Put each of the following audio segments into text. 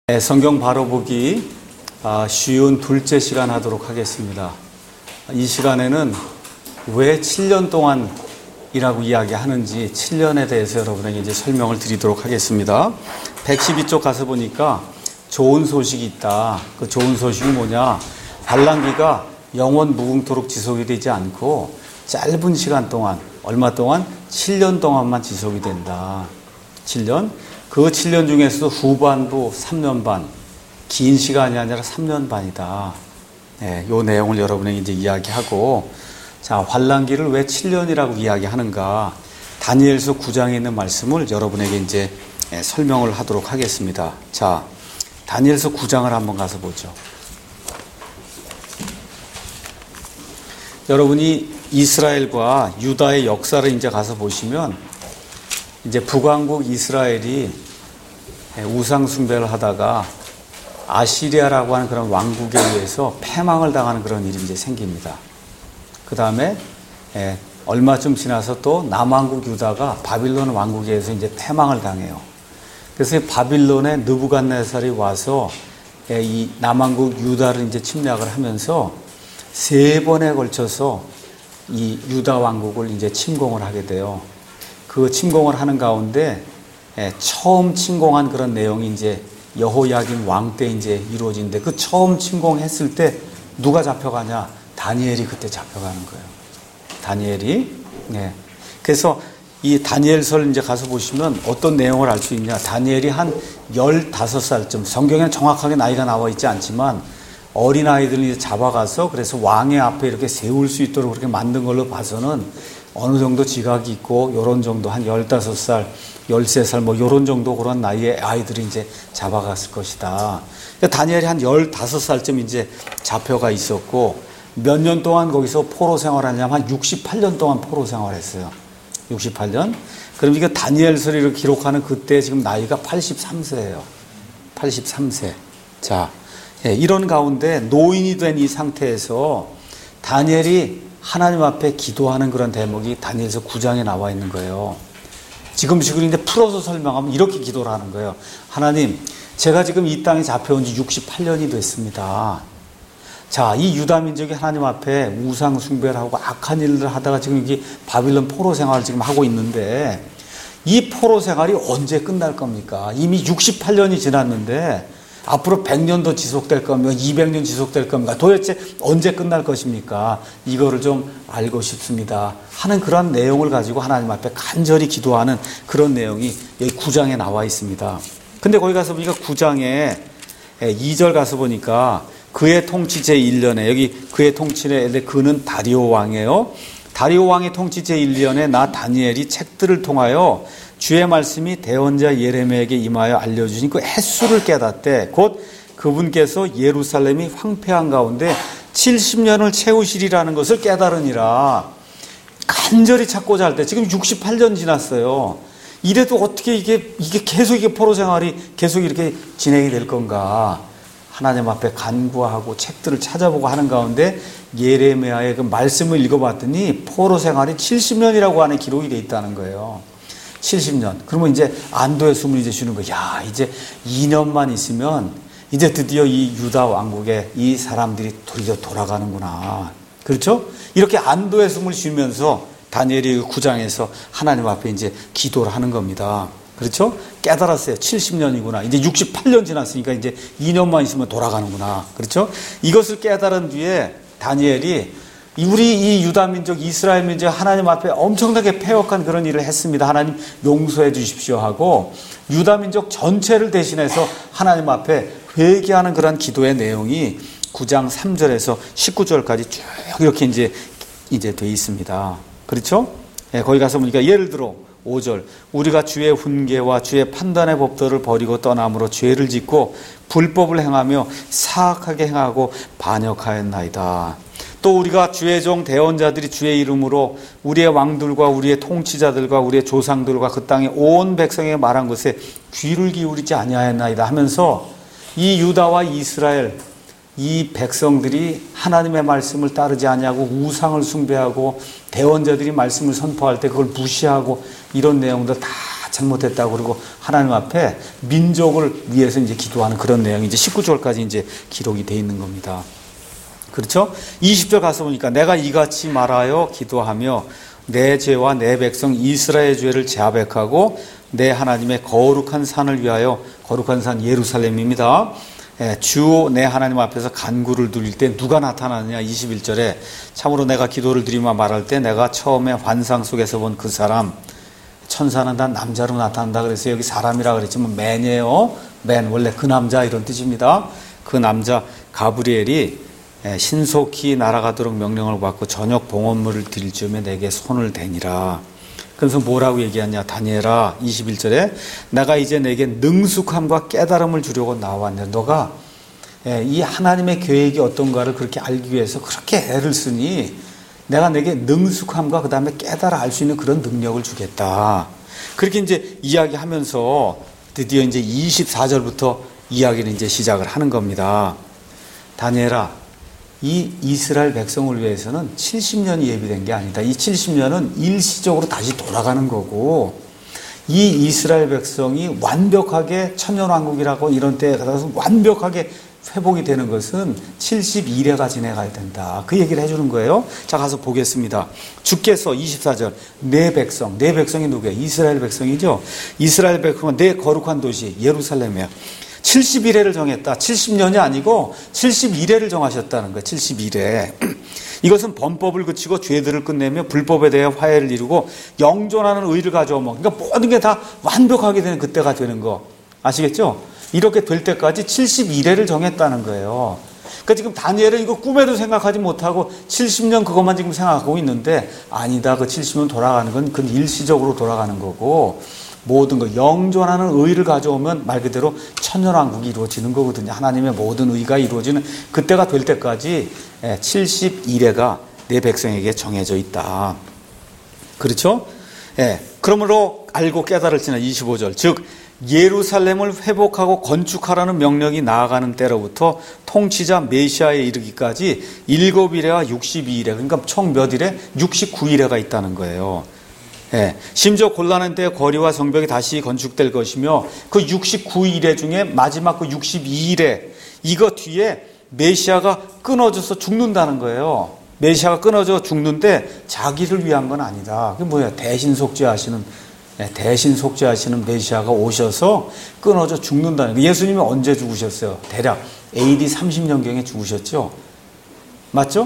네, 성경 바로 보기 쉬운 둘째 시간 하도록 하겠습니다. 이 시간에는 왜 7년 동안이라고 이야기하는지 7년에 대해서 여러분에게 이제 설명을 드리도록 하겠습니다. 112쪽 가서 보니까 좋은 소식이 있다. 그 좋은 소식이 뭐냐? 환난기가 영원 무궁토록 지속이 되지 않고 짧은 시간 동안, 얼마 동안? 7년 동안만 지속이 된다. 7년? 그 7년 중에서도 후반부 3년 반, 긴 시간이 아니라 3년 반이다. 네, 요 내용을 여러분에게 이제 이야기하고, 자, 환난기를 왜 7년이라고 이야기하는가? 다니엘서 9장에 있는 말씀을 여러분에게 이제 설명을 하도록 하겠습니다. 자, 다니엘서 9장을 한번 가서 보죠. 여러분이 이스라엘과 유다의 역사를 이제 가서 보시면, 이제 북왕국 이스라엘이 우상 숭배를 하다가 아시리아라고 하는 그런 왕국에 의해서 패망을 당하는 그런 일이 이제 생깁니다. 그 다음에 얼마쯤 지나서 또 남왕국 유다가 바빌론 왕국에 의해서 이제 패망을 당해요. 그래서 바빌론의 느부갓네살이 와서 이 남왕국 유다를 이제 침략을 하면서 3번에 걸쳐서 이 유다 왕국을 이제 침공을 하게 돼요. 그 침공을 하는 가운데 처음 침공한 그런 내용이 이제 여호야김 왕 때 이제 이루어진데, 그 처음 침공했을 때 누가 잡혀가냐? 다니엘이 그때 잡혀가는 거예요. 다니엘이. 네. 그래서 이 다니엘서를 이제 가서 보시면 어떤 내용을 알 수 있냐? 다니엘이 한 15살쯤, 성경에는 정확하게 나이가 나와 있지 않지만 어린아이들을 이제 잡아가서 그래서 왕의 앞에 이렇게 세울 수 있도록 그렇게 만든 걸로 봐서는 어느 정도 지각이 있고, 요런 정도 한 15살, 13살 뭐 요런 정도 그런 나이의 아이들이 이제 잡아갔을 것이다. 그러니까 다니엘이 한 15살쯤 이제 잡혀가 있었고, 몇 년 동안 거기서 포로 생활하냐면 한 68년 동안 포로 생활했어요. 68년. 그럼 이거 다니엘서를 기록하는 그때 지금 나이가 83세예요. 83세. 자, 이런 가운데 노인이 된 이 상태에서 다니엘이 하나님 앞에 기도하는 그런 대목이 다니엘서 9장에 나와 있는 거예요. 지금 이제 풀어서 설명하면 이렇게 기도를 하는 거예요. 하나님, 제가 지금 이 땅에 잡혀온 지 68년이 됐습니다. 자, 이 유다 민족이 하나님 앞에 우상 숭배를 하고 악한 일을 하다가 지금 여기 바빌론 포로 생활을 지금 하고 있는데, 이 포로 생활이 언제 끝날 겁니까? 이미 68년이 지났는데 앞으로 100년 더 지속될 겁니까? 200년 지속될 겁니까? 도대체 언제 끝날 것입니까? 이거를 좀 알고 싶습니다 하는 그런 내용을 가지고 하나님 앞에 간절히 기도하는 그런 내용이 여기 9장에 나와 있습니다. 근데 거기 가서 보니까 9장에 2절 가서 보니까 그의 통치 제1년에, 여기 그의 통치에 그는 다리오 왕이에요. 다리오 왕의 통치 제1년에 나 다니엘이 책들을 통하여 주의 말씀이 대언자 예레미야에게 임하여 알려주신 그 횟수를 깨닫되, 곧 그분께서 예루살렘이 황폐한 가운데 70년을 채우시리라는 것을 깨달으니라. 간절히 찾고자 할 때, 지금 68년 지났어요. 이래도 어떻게 이게 계속 포로 생활이 계속 이렇게 진행이 될 건가? 하나님 앞에 간구하고 책들을 찾아보고 하는 가운데 예레미야의 그 말씀을 읽어봤더니 포로 생활이 70년이라고 하는 기록이 돼 있다는 거예요. 70년. 그러면 이제 안도의 숨을 이제 쉬는 거예요. 야, 이제 2년만 있으면 이제 드디어 이 유다 왕국에 이 사람들이 드디어 돌아가는구나. 그렇죠? 이렇게 안도의 숨을 쉬면서 다니엘이 9장에서 하나님 앞에 이제 기도를 하는 겁니다. 그렇죠? 깨달았어요. 70년이구나. 이제 68년 지났으니까 이제 2년만 있으면 돌아가는구나. 그렇죠? 이것을 깨달은 뒤에 다니엘이 우리 이 유다 민족, 이스라엘 민족 하나님 앞에 엄청나게 패역한 그런 일을 했습니다. 하나님 용서해 주십시오 하고 유다 민족 전체를 대신해서 하나님 앞에 회개하는 그런 기도의 내용이 9장 3절에서 19절까지 쭉 이렇게 이제 돼 있습니다. 그렇죠? 거기 가서 보니까 예를 들어 5절, 우리가 주의 훈계와 주의 판단의 법도를 버리고 떠남으로 죄를 짓고 불법을 행하며 사악하게 행하고 반역하였나이다. 또 우리가 주의 종 대언자들이 주의 이름으로 우리의 왕들과 우리의 통치자들과 우리의 조상들과 그 땅의 온 백성에게 말한 것에 귀를 기울이지 아니하였나이다 하면서 이 유다와 이스라엘 이 백성들이 하나님의 말씀을 따르지 아니하고 우상을 숭배하고 대언자들이 말씀을 선포할 때 그걸 무시하고 이런 내용들 다 잘못했다고 그러고 하나님 앞에 민족을 위해서 이제 기도하는 그런 내용이 이제 19절까지 이제 기록이 돼 있는 겁니다. 그렇죠? 20절 가서 보니까 내가 이같이 말하여 기도하며 내 죄와 내 백성 이스라엘 죄를 자백하고 내 하나님의 거룩한 산을 위하여, 거룩한 산 예루살렘입니다. 주 내 하나님 앞에서 간구를 드릴 때 누가 나타나느냐. 21절에 참으로 내가 기도를 드리며 말할 때 내가 처음에 환상 속에서 본 그 사람, 천사는 다 남자로 나타난다 그래서 여기 사람이라 그랬지만 맨이에요. 맨, 원래 그 남자 이런 뜻입니다. 그 남자 가브리엘이 신속히 날아가도록 명령을 받고 저녁 봉헌물을 드릴 즈음에 내게 손을 대니라. 그래서 뭐라고 얘기하냐. 다니엘아 21절에 내가 이제 내게 능숙함과 깨달음을 주려고 나왔네. 너가 이 하나님의 계획이 어떤가를 그렇게 알기 위해서 그렇게 애를 쓰니 내가 내게 능숙함과 그 다음에 깨달아 알 수 있는 그런 능력을 주겠다. 그렇게 이제 이야기하면서 드디어 이제 24절부터 이야기를 이제 시작을 하는 겁니다. 다니엘아, 이 이스라엘 백성을 위해서는 70년이 예비된 게 아니다. 이 70년은 일시적으로 다시 돌아가는 거고, 이 이스라엘 백성이 완벽하게 천년왕국이라고 이런 때에 가서 완벽하게 회복이 되는 것은 72대가 지나가야 된다. 그 얘기를 해주는 거예요. 자, 가서 보겠습니다. 주께서 24절 내 백성, 내 백성이 누구예요? 이스라엘 백성이죠. 이스라엘 백성은 내 거룩한 도시 예루살렘이에요. 71회를 정했다. 70년이 아니고 71회를 정하셨다는 거예요. 71회. 이것은 범법을 그치고 죄들을 끝내며 불법에 대해 화해를 이루고 영존하는 의를 가져오면, 그러니까 모든 게 다 완벽하게 되는 그때가 되는 거 아시겠죠? 이렇게 될 때까지 71회를 정했다는 거예요. 그러니까 지금 다니엘은 이거 꿈에도 생각하지 못하고 70년 그것만 지금 생각하고 있는데, 아니다. 그 70년 돌아가는 건 그 일시적으로 돌아가는 거고, 모든 거 영존하는 의를 가져오면 말 그대로 천년왕국이 이루어지는 거거든요. 하나님의 모든 의가 이루어지는 그때가 될 때까지 71회가 내 백성에게 정해져 있다. 그렇죠? 그러므로 알고 깨달을지나 25절 즉 예루살렘을 회복하고 건축하라는 명령이 나아가는 때로부터 통치자 메시아에 이르기까지 7일에와 62일에, 그러니까 총 몇 일에? 69일에가 있다는 거예요. 심지어 곤란한 때에 거리와 성벽이 다시 건축될 것이며 그 69일에 중에 마지막 그 62일에 이거 뒤에 메시아가 끊어져서 죽는다는 거예요. 메시아가 끊어져 죽는데 자기를 위한 건 아니다. 그게 뭐야? 대신 속죄하시는 메시아가 오셔서 끊어져 죽는다는 거예요. 예수님이 언제 죽으셨어요? 대략 AD 30년경에 죽으셨죠? 맞죠?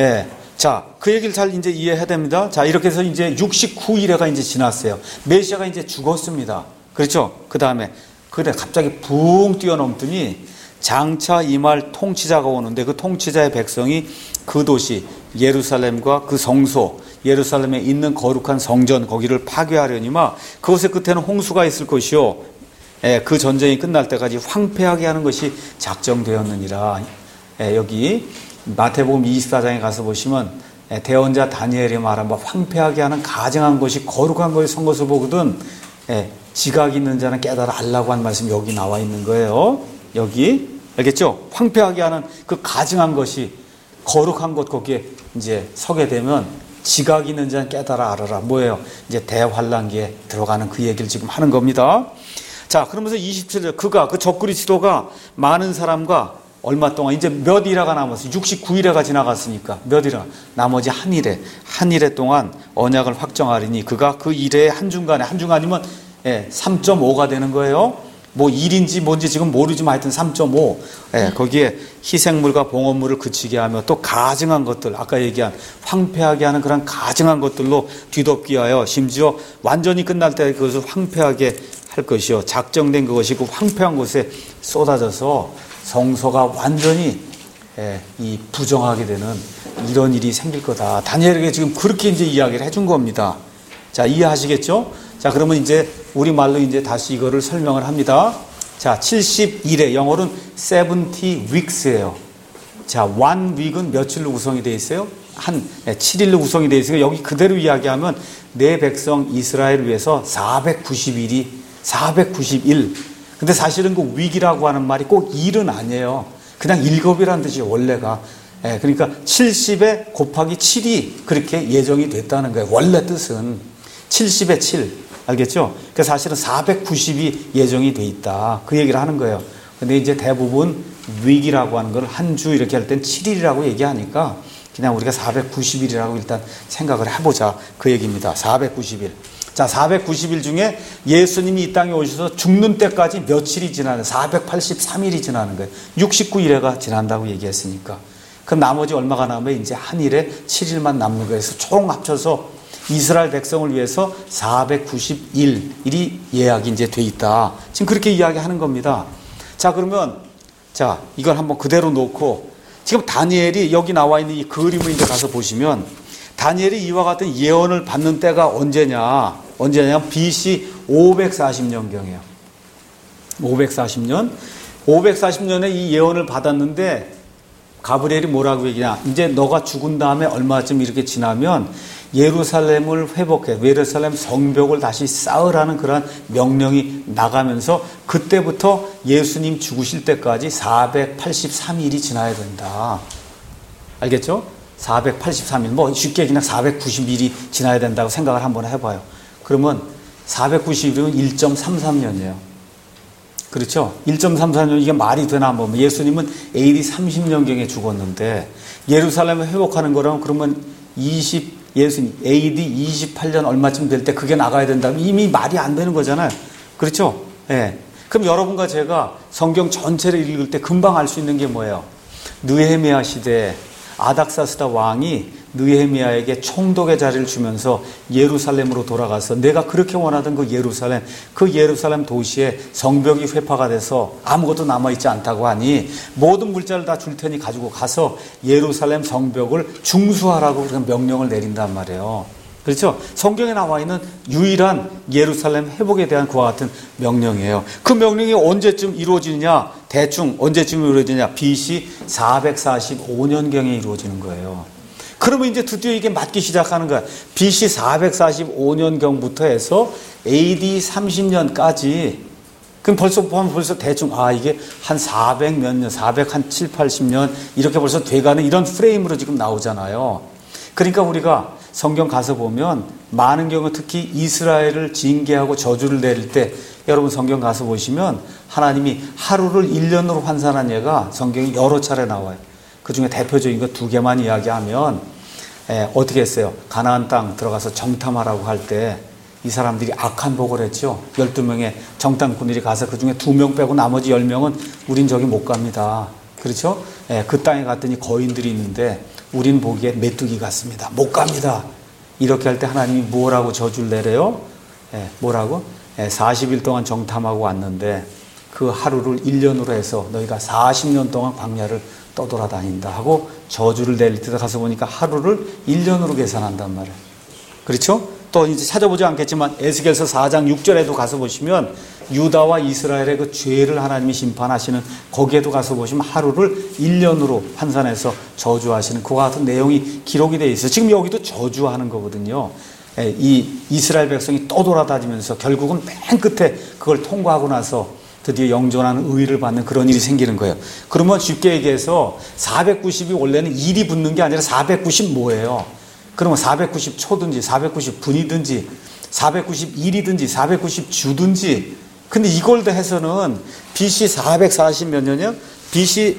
자, 그 얘기를 잘 이제 이해해야 됩니다. 자, 이렇게 해서 이제 69일에가 이제 지났어요. 메시아가 이제 죽었습니다. 그렇죠? 그 다음에, 그래, 갑자기 붕 뛰어넘더니 장차 임할 통치자가 오는데 그 통치자의 백성이 그 도시, 예루살렘과 그 성소, 예루살렘에 있는 거룩한 성전, 거기를 파괴하려니만 그것의 끝에는 홍수가 있을 것이요. 그 전쟁이 끝날 때까지 황폐하게 하는 것이 작정되었느니라. 여기, 마태복음 24장에 가서 보시면 대언자 다니엘이 말한 바 황폐하게 하는 가증한 것이 거룩한 것이 선 것을 보거든 지각 있는 자는 깨달아 알라고 한 말씀 여기 나와 있는 거예요. 여기 알겠죠? 황폐하게 하는 그 가증한 것이 거룩한 것 거기에 이제 서게 되면 지각 있는 자는 깨달아 알아라. 뭐예요? 이제 대환란기에 들어가는 그 얘기를 지금 하는 겁니다. 자, 그러면서 27절 그가 그 적그리스도가 많은 사람과 얼마 동안 이제 몇 일회가 남았어요. 69일회가 지나갔으니까 몇 일회, 나머지 한 일회 동안 언약을 확정하리니 그가 그 일회의 한중간이면 3.5가 되는 거예요. 뭐 일인지 뭔지 지금 모르지만 하여튼 3.5. 거기에 희생물과 봉헌물을 그치게 하며 또 가증한 것들, 아까 얘기한 황폐하게 하는 그런 가증한 것들로 뒤덮기 하여 심지어 완전히 끝날 때 그것을 황폐하게 할 것이요. 작정된 그것이 그 황폐한 곳에 쏟아져서 성소가 완전히 이 부정하게 되는 이런 일이 생길 거다. 다니엘에게 지금 그렇게 이제 이야기를 해준 겁니다. 자, 이해하시겠죠? 자, 그러면 이제 우리말로 이제 다시 이거를 설명을 합니다. 자, 71회, 영어로는 70 weeks예요. 자, 1 week은 며칠로 구성이 되어 있어요? 한 7일로 구성이 되어 있어요. 여기 그대로 이야기하면 내 백성 이스라엘을 위해서 490일. 근데 사실은 그 위기라고 하는 말이 꼭 일은 아니에요. 그냥 일곱이라는 뜻이에요, 원래가. 그러니까 70에 곱하기 7이 그렇게 예정이 됐다는 거예요. 원래 뜻은 70에 7. 알겠죠? 그래서 사실은 490이 예정이 돼 있다. 그 얘기를 하는 거예요. 근데 이제 대부분 위기라고 하는 걸 한 주 이렇게 할 땐 7일이라고 얘기하니까 그냥 우리가 490일이라고 일단 생각을 해보자. 그 얘기입니다. 490일. 자, 490일 중에 예수님이 이 땅에 오셔서 죽는 때까지 며칠이 지나는 483일이 지나는 거예요. 69일회가 지난다고 얘기했으니까. 그럼 나머지 얼마가 남으면 이제 한 일에 7일만 남는 거예요. 그래서 총 합쳐서 이스라엘 백성을 위해서 491일이 예약이 이제 돼 있다. 지금 그렇게 이야기하는 겁니다. 자, 그러면 자, 이걸 한번 그대로 놓고 지금 다니엘이 여기 나와 있는 이 그림을 이제 가서 보시면 다니엘이 이와 같은 예언을 받는 때가 언제냐 BC 540년경이에요. 540년에 이 예언을 받았는데 가브리엘이 뭐라고 얘기냐, 이제 너가 죽은 다음에 얼마쯤 이렇게 지나면 예루살렘을 회복해, 예루살렘 성벽을 다시 쌓으라는 그런 명령이 나가면서 그때부터 예수님 죽으실 때까지 483일이 지나야 된다. 알겠죠? 483일, 뭐 쉽게 그냥 490일이 지나야 된다고 생각을 한번 해봐요. 그러면 490일이면 1.33년이에요. 그렇죠? 1.34년, 이게 말이 되나 한번. 예수님은 AD 30년경에 죽었는데 예루살렘을 회복하는 거라면 그러면 예수님 AD 28년 얼마쯤 될 때 그게 나가야 된다면 이미 말이 안 되는 거잖아요. 그렇죠? 예. 그럼 여러분과 제가 성경 전체를 읽을 때 금방 알 수 있는 게 뭐예요? 느헤미야 시대에 아닥사스다 왕이 느헤미야에게 총독의 자리를 주면서 예루살렘으로 돌아가서 내가 그렇게 원하던 그 예루살렘 도시에 성벽이 회파가 돼서 아무것도 남아있지 않다고 하니 모든 물자를 다 줄 테니 가지고 가서 예루살렘 성벽을 중수하라고 그런 명령을 내린단 말이에요. 그렇죠? 성경에 나와 있는 유일한 예루살렘 회복에 대한 그와 같은 명령이에요. 그 명령이 언제쯤 이루어지느냐? 대충 언제쯤 이루어지느냐? BC 445년경에 이루어지는 거예요. 그러면 이제 드디어 이게 맞기 시작하는 거야. BC 445년경부터 해서 AD 30년까지. 그럼 벌써 대충, 이게 한 400 몇 년, 407, 80년, 이렇게 벌써 돼가는 이런 프레임으로 지금 나오잖아요. 그러니까 우리가 성경 가서 보면 많은 경우 특히 이스라엘을 징계하고 저주를 내릴 때 여러분 성경 가서 보시면 하나님이 하루를 1년으로 환산한 예가 성경에 여러 차례 나와요. 그 중에 대표적인 거 두 개만 이야기하면 어떻게 했어요? 가나안 땅 들어가서 정탐하라고 할 때 이 사람들이 악한 복을 했죠. 12명의 정탐꾼들이 가서 그 중에 2명 빼고 나머지 10명은 우린 저기 못 갑니다. 그렇죠? 그 땅에 갔더니 거인들이 있는데 우린 보기에 메뚜기 같습니다. 못 갑니다. 이렇게 할 때 하나님이 뭐라고 저주를 내려요? 뭐라고? 40일 동안 정탐하고 왔는데 그 하루를 1년으로 해서 너희가 40년 동안 광야를 떠돌아다닌다 하고 저주를 내릴 때 가서 보니까 하루를 1년으로 계산한단 말이에요. 그렇죠? 또 이제 찾아보지 않겠지만 에스겔서 4장 6절에도 가서 보시면 유다와 이스라엘의 그 죄를 하나님이 심판하시는 거기에도 가서 보시면 하루를 1년으로 환산해서 저주하시는 그와 같은 내용이 기록이 되어 있어요. 지금 여기도 저주하는 거거든요. 이 이스라엘 백성이 떠돌아다니면서 결국은 맨 끝에 그걸 통과하고 나서 드디어 영존하는 의의를 받는 그런 일이 생기는 거예요. 그러면 쉽게 얘기해서 490이 원래는 1이 붙는 게 아니라 490 뭐예요? 그러면 490초든지 490분이든지 491이든지 490주든지 근데 이걸 더해서는 BC 440 몇 년이요? BC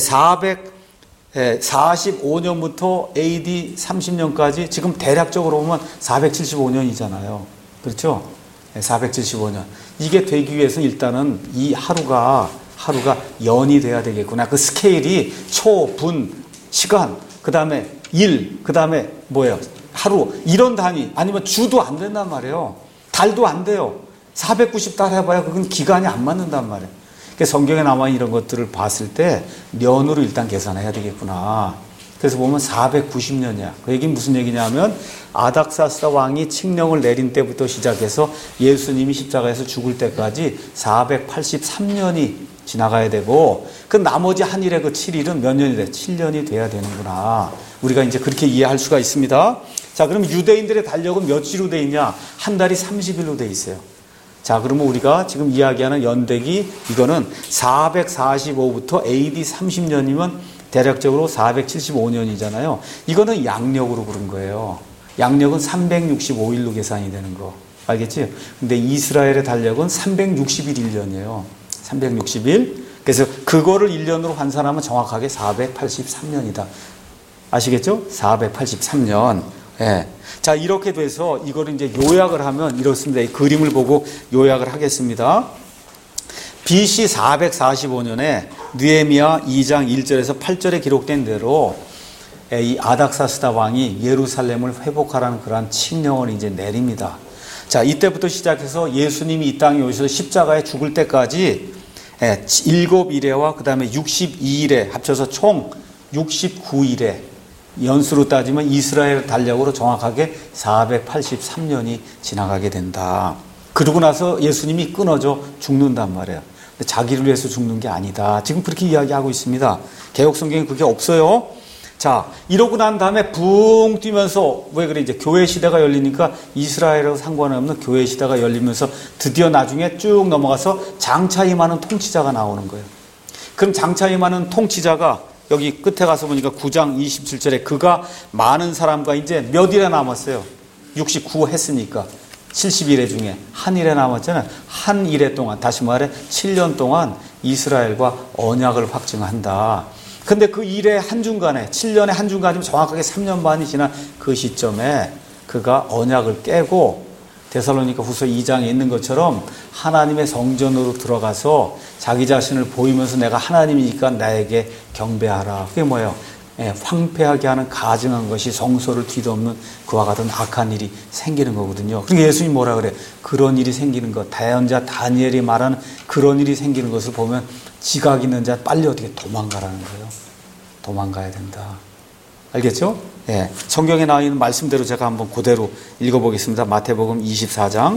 445년부터 AD 30년까지 지금 대략적으로 보면 475년이잖아요. 그렇죠? 475년. 이게 되기 위해서는 일단은 이 하루가 연이 돼야 되겠구나. 그 스케일이 초, 분, 시간, 그 다음에 일, 그 다음에 뭐예요? 하루, 이런 단위, 아니면 주도 안 된단 말이에요. 달도 안 돼요. 490달 해봐야 그건 기간이 안 맞는단 말이에요. 그러니까 성경에 나와 있는 이런 것들을 봤을 때 년으로 일단 계산해야 되겠구나. 그래서 보면 490년이야. 그 얘기는 무슨 얘기냐면 아닥사스다 왕이 칙령을 내린 때부터 시작해서 예수님이 십자가에서 죽을 때까지 483년이 지나가야 되고 그 나머지 한 일의 그 7일은 몇 년이 돼? 7년이 돼야 되는구나. 우리가 이제 그렇게 이해할 수가 있습니다. 자, 그럼 유대인들의 달력은 며칠로 돼 있냐? 한 달이 30일로 돼 있어요. 자, 그러면 우리가 지금 이야기하는 연대기 이거는 445부터 AD 30년이면 대략적으로 475년이잖아요. 이거는 양력으로 그런 거예요. 양력은 365일로 계산이 되는 거. 알겠지? 근데 이스라엘의 달력은 360일 1년이에요. 360일. 그래서 그거를 1년으로 환산하면 정확하게 483년이다. 아시겠죠? 483년. 예. 자, 이렇게 돼서 이거를 이제 요약을 하면 이렇습니다. 이 그림을 보고 요약을 하겠습니다. BC 445년에 느헤미야 2장 1절에서 8절에 기록된 대로 이 아닥사스다 왕이 예루살렘을 회복하라는 그러한 칙령을 이제 내립니다. 자, 이때부터 시작해서 예수님이 이 땅에 오셔서 십자가에 죽을 때까지 7일에와 그 다음에 62일에 합쳐서 총 69일에 연수로 따지면 이스라엘 달력으로 정확하게 483년이 지나가게 된다. 그러고 나서 예수님이 끊어져 죽는단 말이에요. 자기를 위해서 죽는 게 아니다. 지금 그렇게 이야기하고 있습니다. 개혁성경에 그게 없어요. 자, 이러고 난 다음에 붕 뛰면서, 왜 그래, 이제 교회 시대가 열리니까 이스라엘하고 상관없는 교회 시대가 열리면서 드디어 나중에 쭉 넘어가서 장차 임하는 통치자가 나오는 거예요. 그럼 장차 임하는 통치자가 여기 끝에 가서 보니까 9장 27절에 그가 많은 사람과 이제 몇 일에 남았어요. 69 했으니까 70일에 중에 한 일에 남았잖아요. 한 일에 동안, 다시 말해 7년 동안 이스라엘과 언약을 확증한다. 근데 그 일의 한중간에 7년의 한중간이면 정확하게 3년 반이 지난 그 시점에 그가 언약을 깨고 데살로니가 후서 2장에 있는 것처럼 하나님의 성전으로 들어가서 자기 자신을 보이면서 내가 하나님이니까 나에게 경배하라. 그게 뭐예요? 황폐하게 하는 가증한 것이 성소를 뒤덮는 그와 같은 악한 일이 생기는 거거든요. 그러니까 예수님이 뭐라 그래? 그런 일이 생기는 것, 대언자 다니엘이 말하는 그런 일이 생기는 것을 보면 지각 있는 자 빨리 어떻게 도망가라는 거예요. 도망가야 된다. 알겠죠? 예. 성경에 나와 있는 말씀대로 제가 한번 그대로 읽어보겠습니다. 마태복음 24장.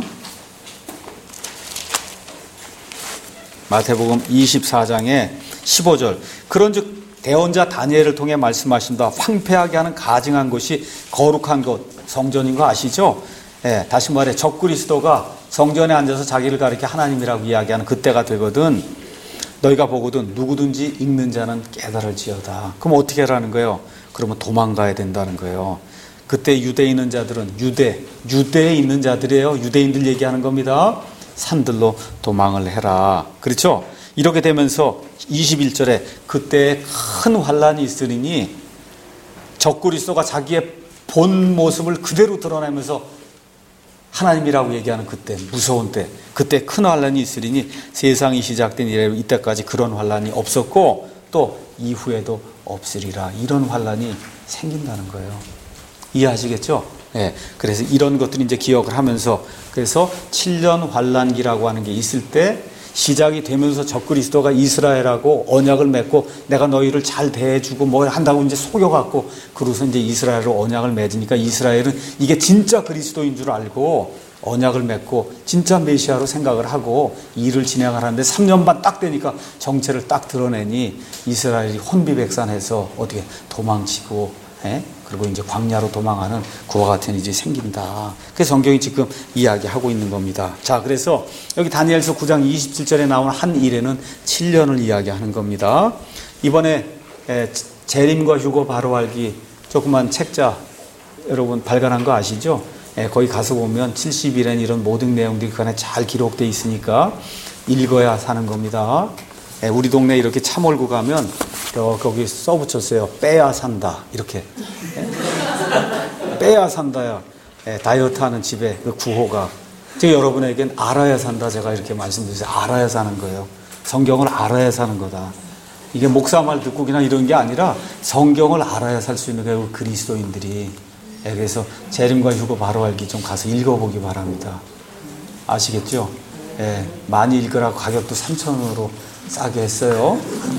마태복음 24장에 15절. 그런즉 대언자 다니엘을 통해 말씀하신다. 황폐하게 하는 가증한 것이 거룩한 것, 성전인 거 아시죠? 예. 다시 말해 적그리스도가 성전에 앉아서 자기를 가리켜 하나님이라고 이야기하는 그때가 되거든. 너희가 보거든 누구든지 읽는 자는 깨달을지어다. 그럼 어떻게 하라는 거예요? 그러면 도망가야 된다는 거예요. 그때 유대에 있는 자들은 유대에 있는 자들이에요. 유대인들 얘기하는 겁니다. 산들로 도망을 해라. 그렇죠? 이렇게 되면서 21절에 그때 큰 환란이 있으리니 적그리스도가 자기의 본 모습을 그대로 드러내면서 하나님이라고 얘기하는 그때, 무서운 때, 그때 큰 환란이 있으리니 세상이 시작된 이래로 이때까지 그런 환란이 없었고 또 이후에도 없으리라. 이런 환란이 생긴다는 거예요. 이해하시겠죠? 네. 그래서 이런 것들이 이제 기억을 하면서 그래서 7년 환란기라고 하는 게 있을 때 시작이 되면서 적그리스도가 이스라엘하고 언약을 맺고 내가 너희를 잘 대해주고 뭐 한다고 이제 속여갖고 그러고서 이제 이스라엘로 언약을 맺으니까 이스라엘은 이게 진짜 그리스도인 줄 알고 언약을 맺고 진짜 메시아로 생각을 하고 일을 진행하는데 3년 반 딱 되니까 정체를 딱 드러내니 이스라엘이 혼비백산해서 어떻게 도망치고 그리고 이제 광야로 도망하는 그와 같은 일이 생긴다. 그래서 성경이 지금 이야기하고 있는 겁니다. 자, 그래서 여기 다니엘서 9장 27절에 나오는 한 일에는 7년을 이야기하는 겁니다. 이번에 재림과 휴거 바로 알기 조그만 책자 여러분 발간한 거 아시죠? 거기 가서 보면 70일엔 이런 모든 내용들이 그 안에 잘 기록되어 있으니까 읽어야 사는 겁니다. 우리 동네 이렇게 차 몰고 가면 거기 써붙였어요. 빼야 산다. 이렇게. 빼야 산다야. 다이어트 하는 집에 그 구호가. 제가 여러분에겐 알아야 산다. 제가 이렇게 말씀드렸어요. 알아야 사는 거예요. 성경을 알아야 사는 거다. 이게 목사 말 듣고 그냥 이런 게 아니라 성경을 알아야 살 수 있는 게 그리스도인들이. 그래서 재림과 휴거 바로 알기 좀 가서 읽어보기 바랍니다. 아시겠죠? 많이 읽으라고 가격도 3,000원으로 싸게 했어요.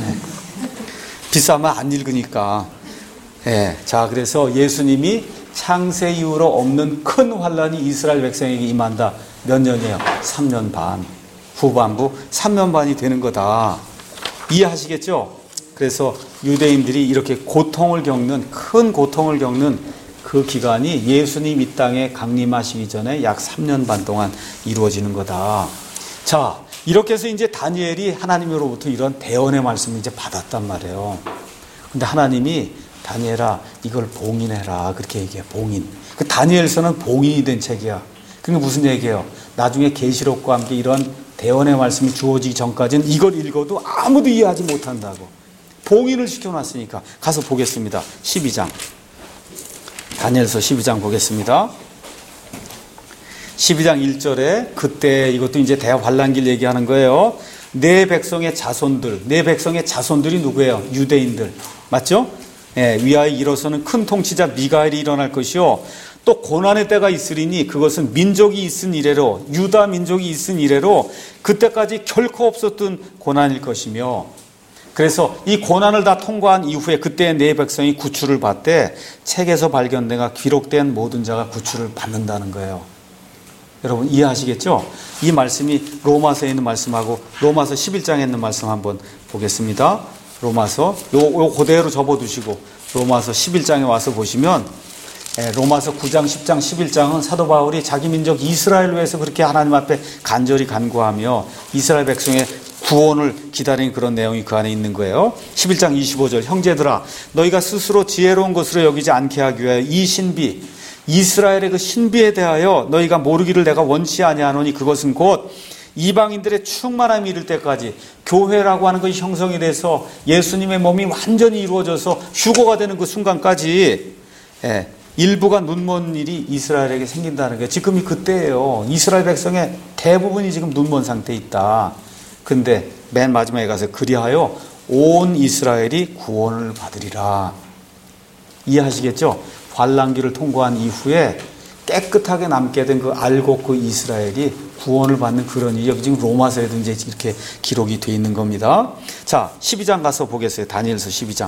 비싸면 안 읽으니까. 자, 그래서 예수님이 창세 이후로 없는 큰 환란이 이스라엘 백성에게 임한다. 몇 년이에요? 3년 반. 후반부 3년 반이 되는 거다. 이해하시겠죠? 그래서 유대인들이 이렇게 고통을 겪는, 큰 고통을 겪는 그 기간이 예수님 이 땅에 강림하시기 전에 약 3년 반 동안 이루어지는 거다. 자, 이렇게 해서 이제 다니엘이 하나님으로부터 이런 대언의 말씀을 이제 받았단 말이에요. 근데 하나님이 다니엘아, 이걸 봉인해라. 그렇게 얘기해, 봉인. 그 다니엘서는 봉인이 된 책이야. 그러니까 무슨 얘기예요? 나중에 계시록과 함께 이런 대언의 말씀이 주어지기 전까지는 이걸 읽어도 아무도 이해하지 못한다고. 봉인을 시켜놨으니까. 가서 보겠습니다. 12장. 다니엘서 12장 보겠습니다. 12장 1절에 그때 이것도 이제 대환란기를 얘기하는 거예요. 내 백성의 자손들, 내 백성의 자손들이 누구예요? 유대인들. 맞죠? 예, 위하여 일어서는 큰 통치자 미가엘이 일어날 것이요. 또 고난의 때가 있으리니 그것은 민족이 있은 이래로, 유다 민족이 있은 이래로 그때까지 결코 없었던 고난일 것이며, 그래서 이 고난을 다 통과한 이후에 그때 내 백성이 구출을 받되 책에서 발견되가 기록된 모든 자가 구출을 받는다는 거예요. 여러분 이해하시겠죠? 이 말씀이 로마서에 있는 말씀하고 로마서 11장에 있는 말씀 한번 보겠습니다. 로마서 요 그대로 접어두시고 로마서 11장에 와서 보시면, 로마서 9장, 10장, 11장은 사도 바울이 자기 민족 이스라엘을 위해서 그렇게 하나님 앞에 간절히 간구하며 이스라엘 백성의 구원을 기다리는 그런 내용이 그 안에 있는 거예요. 11장 25절, 형제들아 너희가 스스로 지혜로운 것으로 여기지 않게 하기 위하여 이 신비, 이스라엘의 그 신비에 대하여 너희가 모르기를 내가 원치 아니하노니 그것은 곧 이방인들의 충만함이 이를 때까지, 교회라고 하는 것이 형성이 돼서 예수님의 몸이 완전히 이루어져서 휴거가 되는 그 순간까지 일부가 눈먼 일이 이스라엘에게 생긴다는 게 지금이 그때예요. 이스라엘 백성의 대부분이 지금 눈먼 상태에 있다. 근데 맨 마지막에 가서 그리하여 온 이스라엘이 구원을 받으리라. 이해하시겠죠? 환란기를 통과한 이후에 깨끗하게 남게 된 그 알곡 그 이스라엘이 구원을 받는 그런 일이 지금 로마서에도 이제 이렇게 기록이 되어 있는 겁니다. 자, 12장 가서 보겠어요. 다니엘서 12장.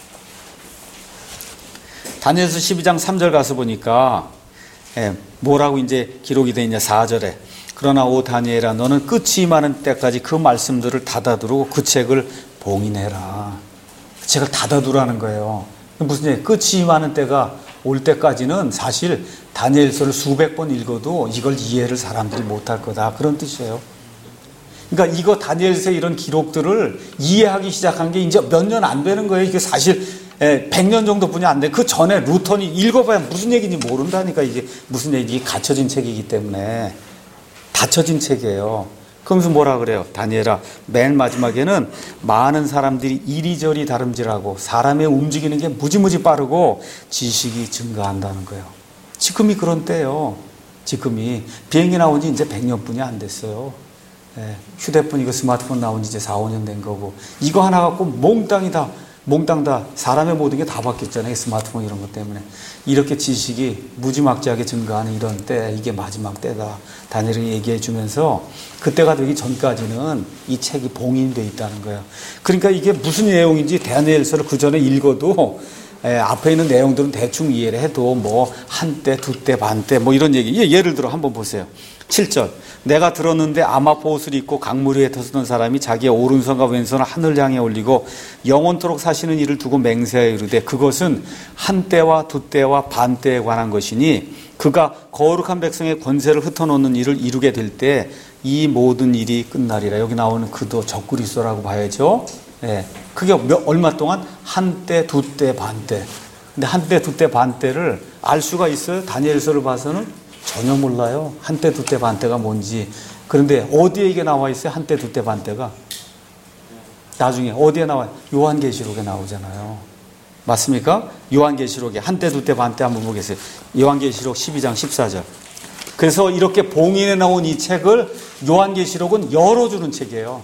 다니엘서 12장 3절 가서 보니까 뭐라고 이제 기록이 되어 있냐. 4절에 그러나 오 다니엘아 너는 끝이 임하는 때까지 그 말씀들을 닫아두고 그 책을 봉인해라. 그 책을 닫아두라는 거예요. 무슨 얘기? 끝이 임하는 때가 올 때까지는 사실 다니엘서를 수백 번 읽어도 이걸 이해를 사람들이 못할 거다. 그런 뜻이에요. 그러니까 이거 다니엘서 이런 기록들을 이해하기 시작한 게 이제 몇 년 안 되는 거예요. 이게 사실 100년 정도뿐이 안 돼. 그 전에 루턴이 읽어봐야 무슨 얘기인지 모른다니까. 이게 무슨 얘기, 갇혀진 책이기 때문에. 닫혀진 책이에요. 그러면서 뭐라 그래요? 다니엘아, 맨 마지막에는 많은 사람들이 이리저리 다름질하고 사람의 움직이는 게 무지무지 빠르고 지식이 증가한다는 거예요. 지금이 그런 때예요. 지금이. 비행기 나온 지 이제 100년뿐이 안 됐어요. 휴대폰 이거 스마트폰 나온 지 이제 4, 5년 된 거고, 이거 하나 갖고 몽땅 다 사람의 모든 게 다 바뀌었잖아요. 스마트폰 이런 것 때문에. 이렇게 지식이 무지막지하게 증가하는 이런 때, 이게 마지막 때다. 다니엘이 얘기해 주면서 그때가 되기 전까지는 이 책이 봉인되어 있다는 거예요. 그러니까 이게 무슨 내용인지 다니엘서를 그 전에 읽어도 앞에 있는 내용들은 대충 이해를 해도 뭐 한때, 두때, 반때 뭐 이런 얘기. 예를 들어 한번 보세요. 7절. 내가 들었는데 아마포 옷을 입고 강물 위에 터서던 사람이 자기의 오른손과 왼손을 하늘 향해 올리고 영원토록 사시는 이를 두고 맹세하여 이르되 그것은 한때와 두때와 반때에 관한 것이니 그가 거룩한 백성의 권세를 흩어놓는 일을 이루게 될 때 이 모든 일이 끝나리라. 여기 나오는 그도 적그리스도라고 봐야죠. 그게 얼마 동안? 한때, 두때, 반때. 근데 한때, 두때, 반때를 알 수가 있어요? 다니엘서를 봐서는 전혀 몰라요. 한때, 두때, 반때가 뭔지. 그런데 어디에 이게 나와 있어요? 한때, 두때, 반때가? 나중에 어디에 나와요? 요한계시록에 나오잖아요. 맞습니까? 요한계시록에 한때, 두때, 반때 한번 보겠어요. 요한계시록 12장 14절. 그래서 이렇게 봉인해 나온 이 책을 요한계시록은 열어주는 책이에요.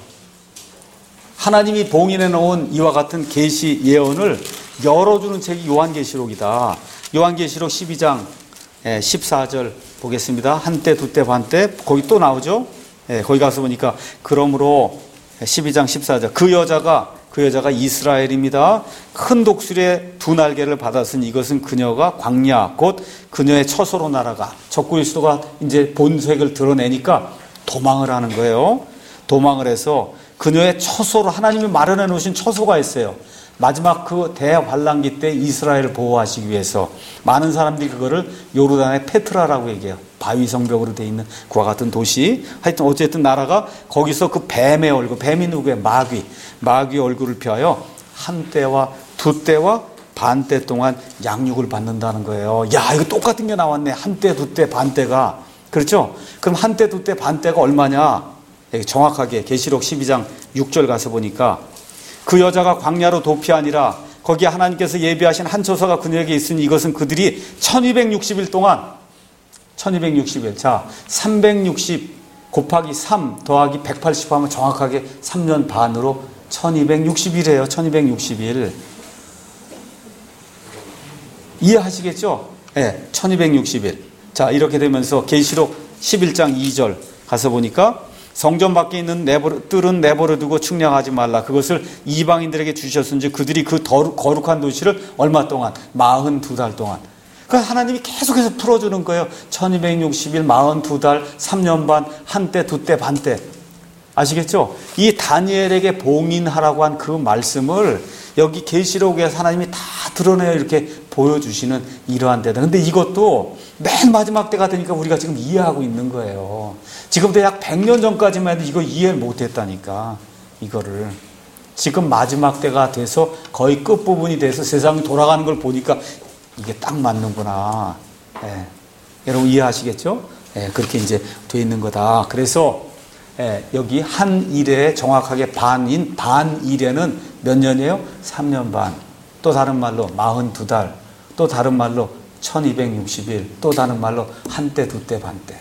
하나님이 봉인해 놓은 이와 같은 계시 예언을 열어주는 책이 요한계시록이다. 요한계시록 12장 14절 보겠습니다. 한때, 두때, 반때. 거기 또 나오죠. 거기 가서 보니까 그러므로 12장 14절 그 여자가 이스라엘입니다. 큰 독수리의 두 날개를 받았으니 이것은 그녀가 광야 곧 그녀의 처소로 날아가. 적그리스도가 이제 본색을 드러내니까 도망을 하는 거예요. 도망을 해서 그녀의 처소로 하나님이 마련해 놓으신 처소가 있어요. 마지막 그 대환란기 때 이스라엘을 보호하시기 위해서 많은 사람들이 그거를 요르단의 페트라라고 얘기해요. 바위 성벽으로 되어 있는 그와 같은 도시. 하여튼 어쨌든 나라가 거기서 그 뱀의 얼굴, 뱀이 누구예요? 마귀의 얼굴을 피하여 한때와 두때와 반때 동안 양육을 받는다는 거예요. 야, 이거 똑같은 게 나왔네. 한때, 두때, 반때가. 그렇죠? 그럼 한때, 두때, 반때가 얼마냐? 정확하게 계시록 12장 6절 가서 보니까 그 여자가 광야로 도피하니라 거기에 하나님께서 예비하신 한 처소가 그녀에게 있으니 이것은 그들이 1260일 동안 1260일. 자, 360 곱하기 3 더하기 180 하면 정확하게 3년 반으로 1260일이에요. 1260일. 이해하시겠죠? 네, 1260일. 자, 이렇게 되면서 계시록 11장 2절 가서 보니까 성전 밖에 있는 뜰은 내버려 두고 측량하지 말라. 그것을 이방인들에게 주셨은지 그들이 그 거룩한 도시를 얼마 동안? 42달 동안. 그러니까 하나님이 계속해서 풀어주는 거예요. 1260일, 42달, 3년 반, 한때, 두때, 반때. 아시겠죠? 이 다니엘에게 봉인하라고 한 그 말씀을 여기 계시록에서 하나님이 다 드러내어 이렇게 보여주시는 이러한 때다. 근데 이것도 맨 마지막 때가 되니까 우리가 지금 이해하고 있는 거예요. 지금부터 약 100년 전까지만 해도 이거 이해를 못했다니까. 이거를. 지금 마지막 때가 돼서 거의 끝부분이 돼서 세상이 돌아가는 걸 보니까 이게 딱 맞는구나. 예. 여러분 이해하시겠죠? 예, 그렇게 이제 돼 있는 거다. 그래서 여기 한 일에 정확하게 반일에는 몇 년이에요? 3년 반. 또 다른 말로 42달. 또 다른 말로 1260일. 또 다른 말로 한때, 두때, 반때.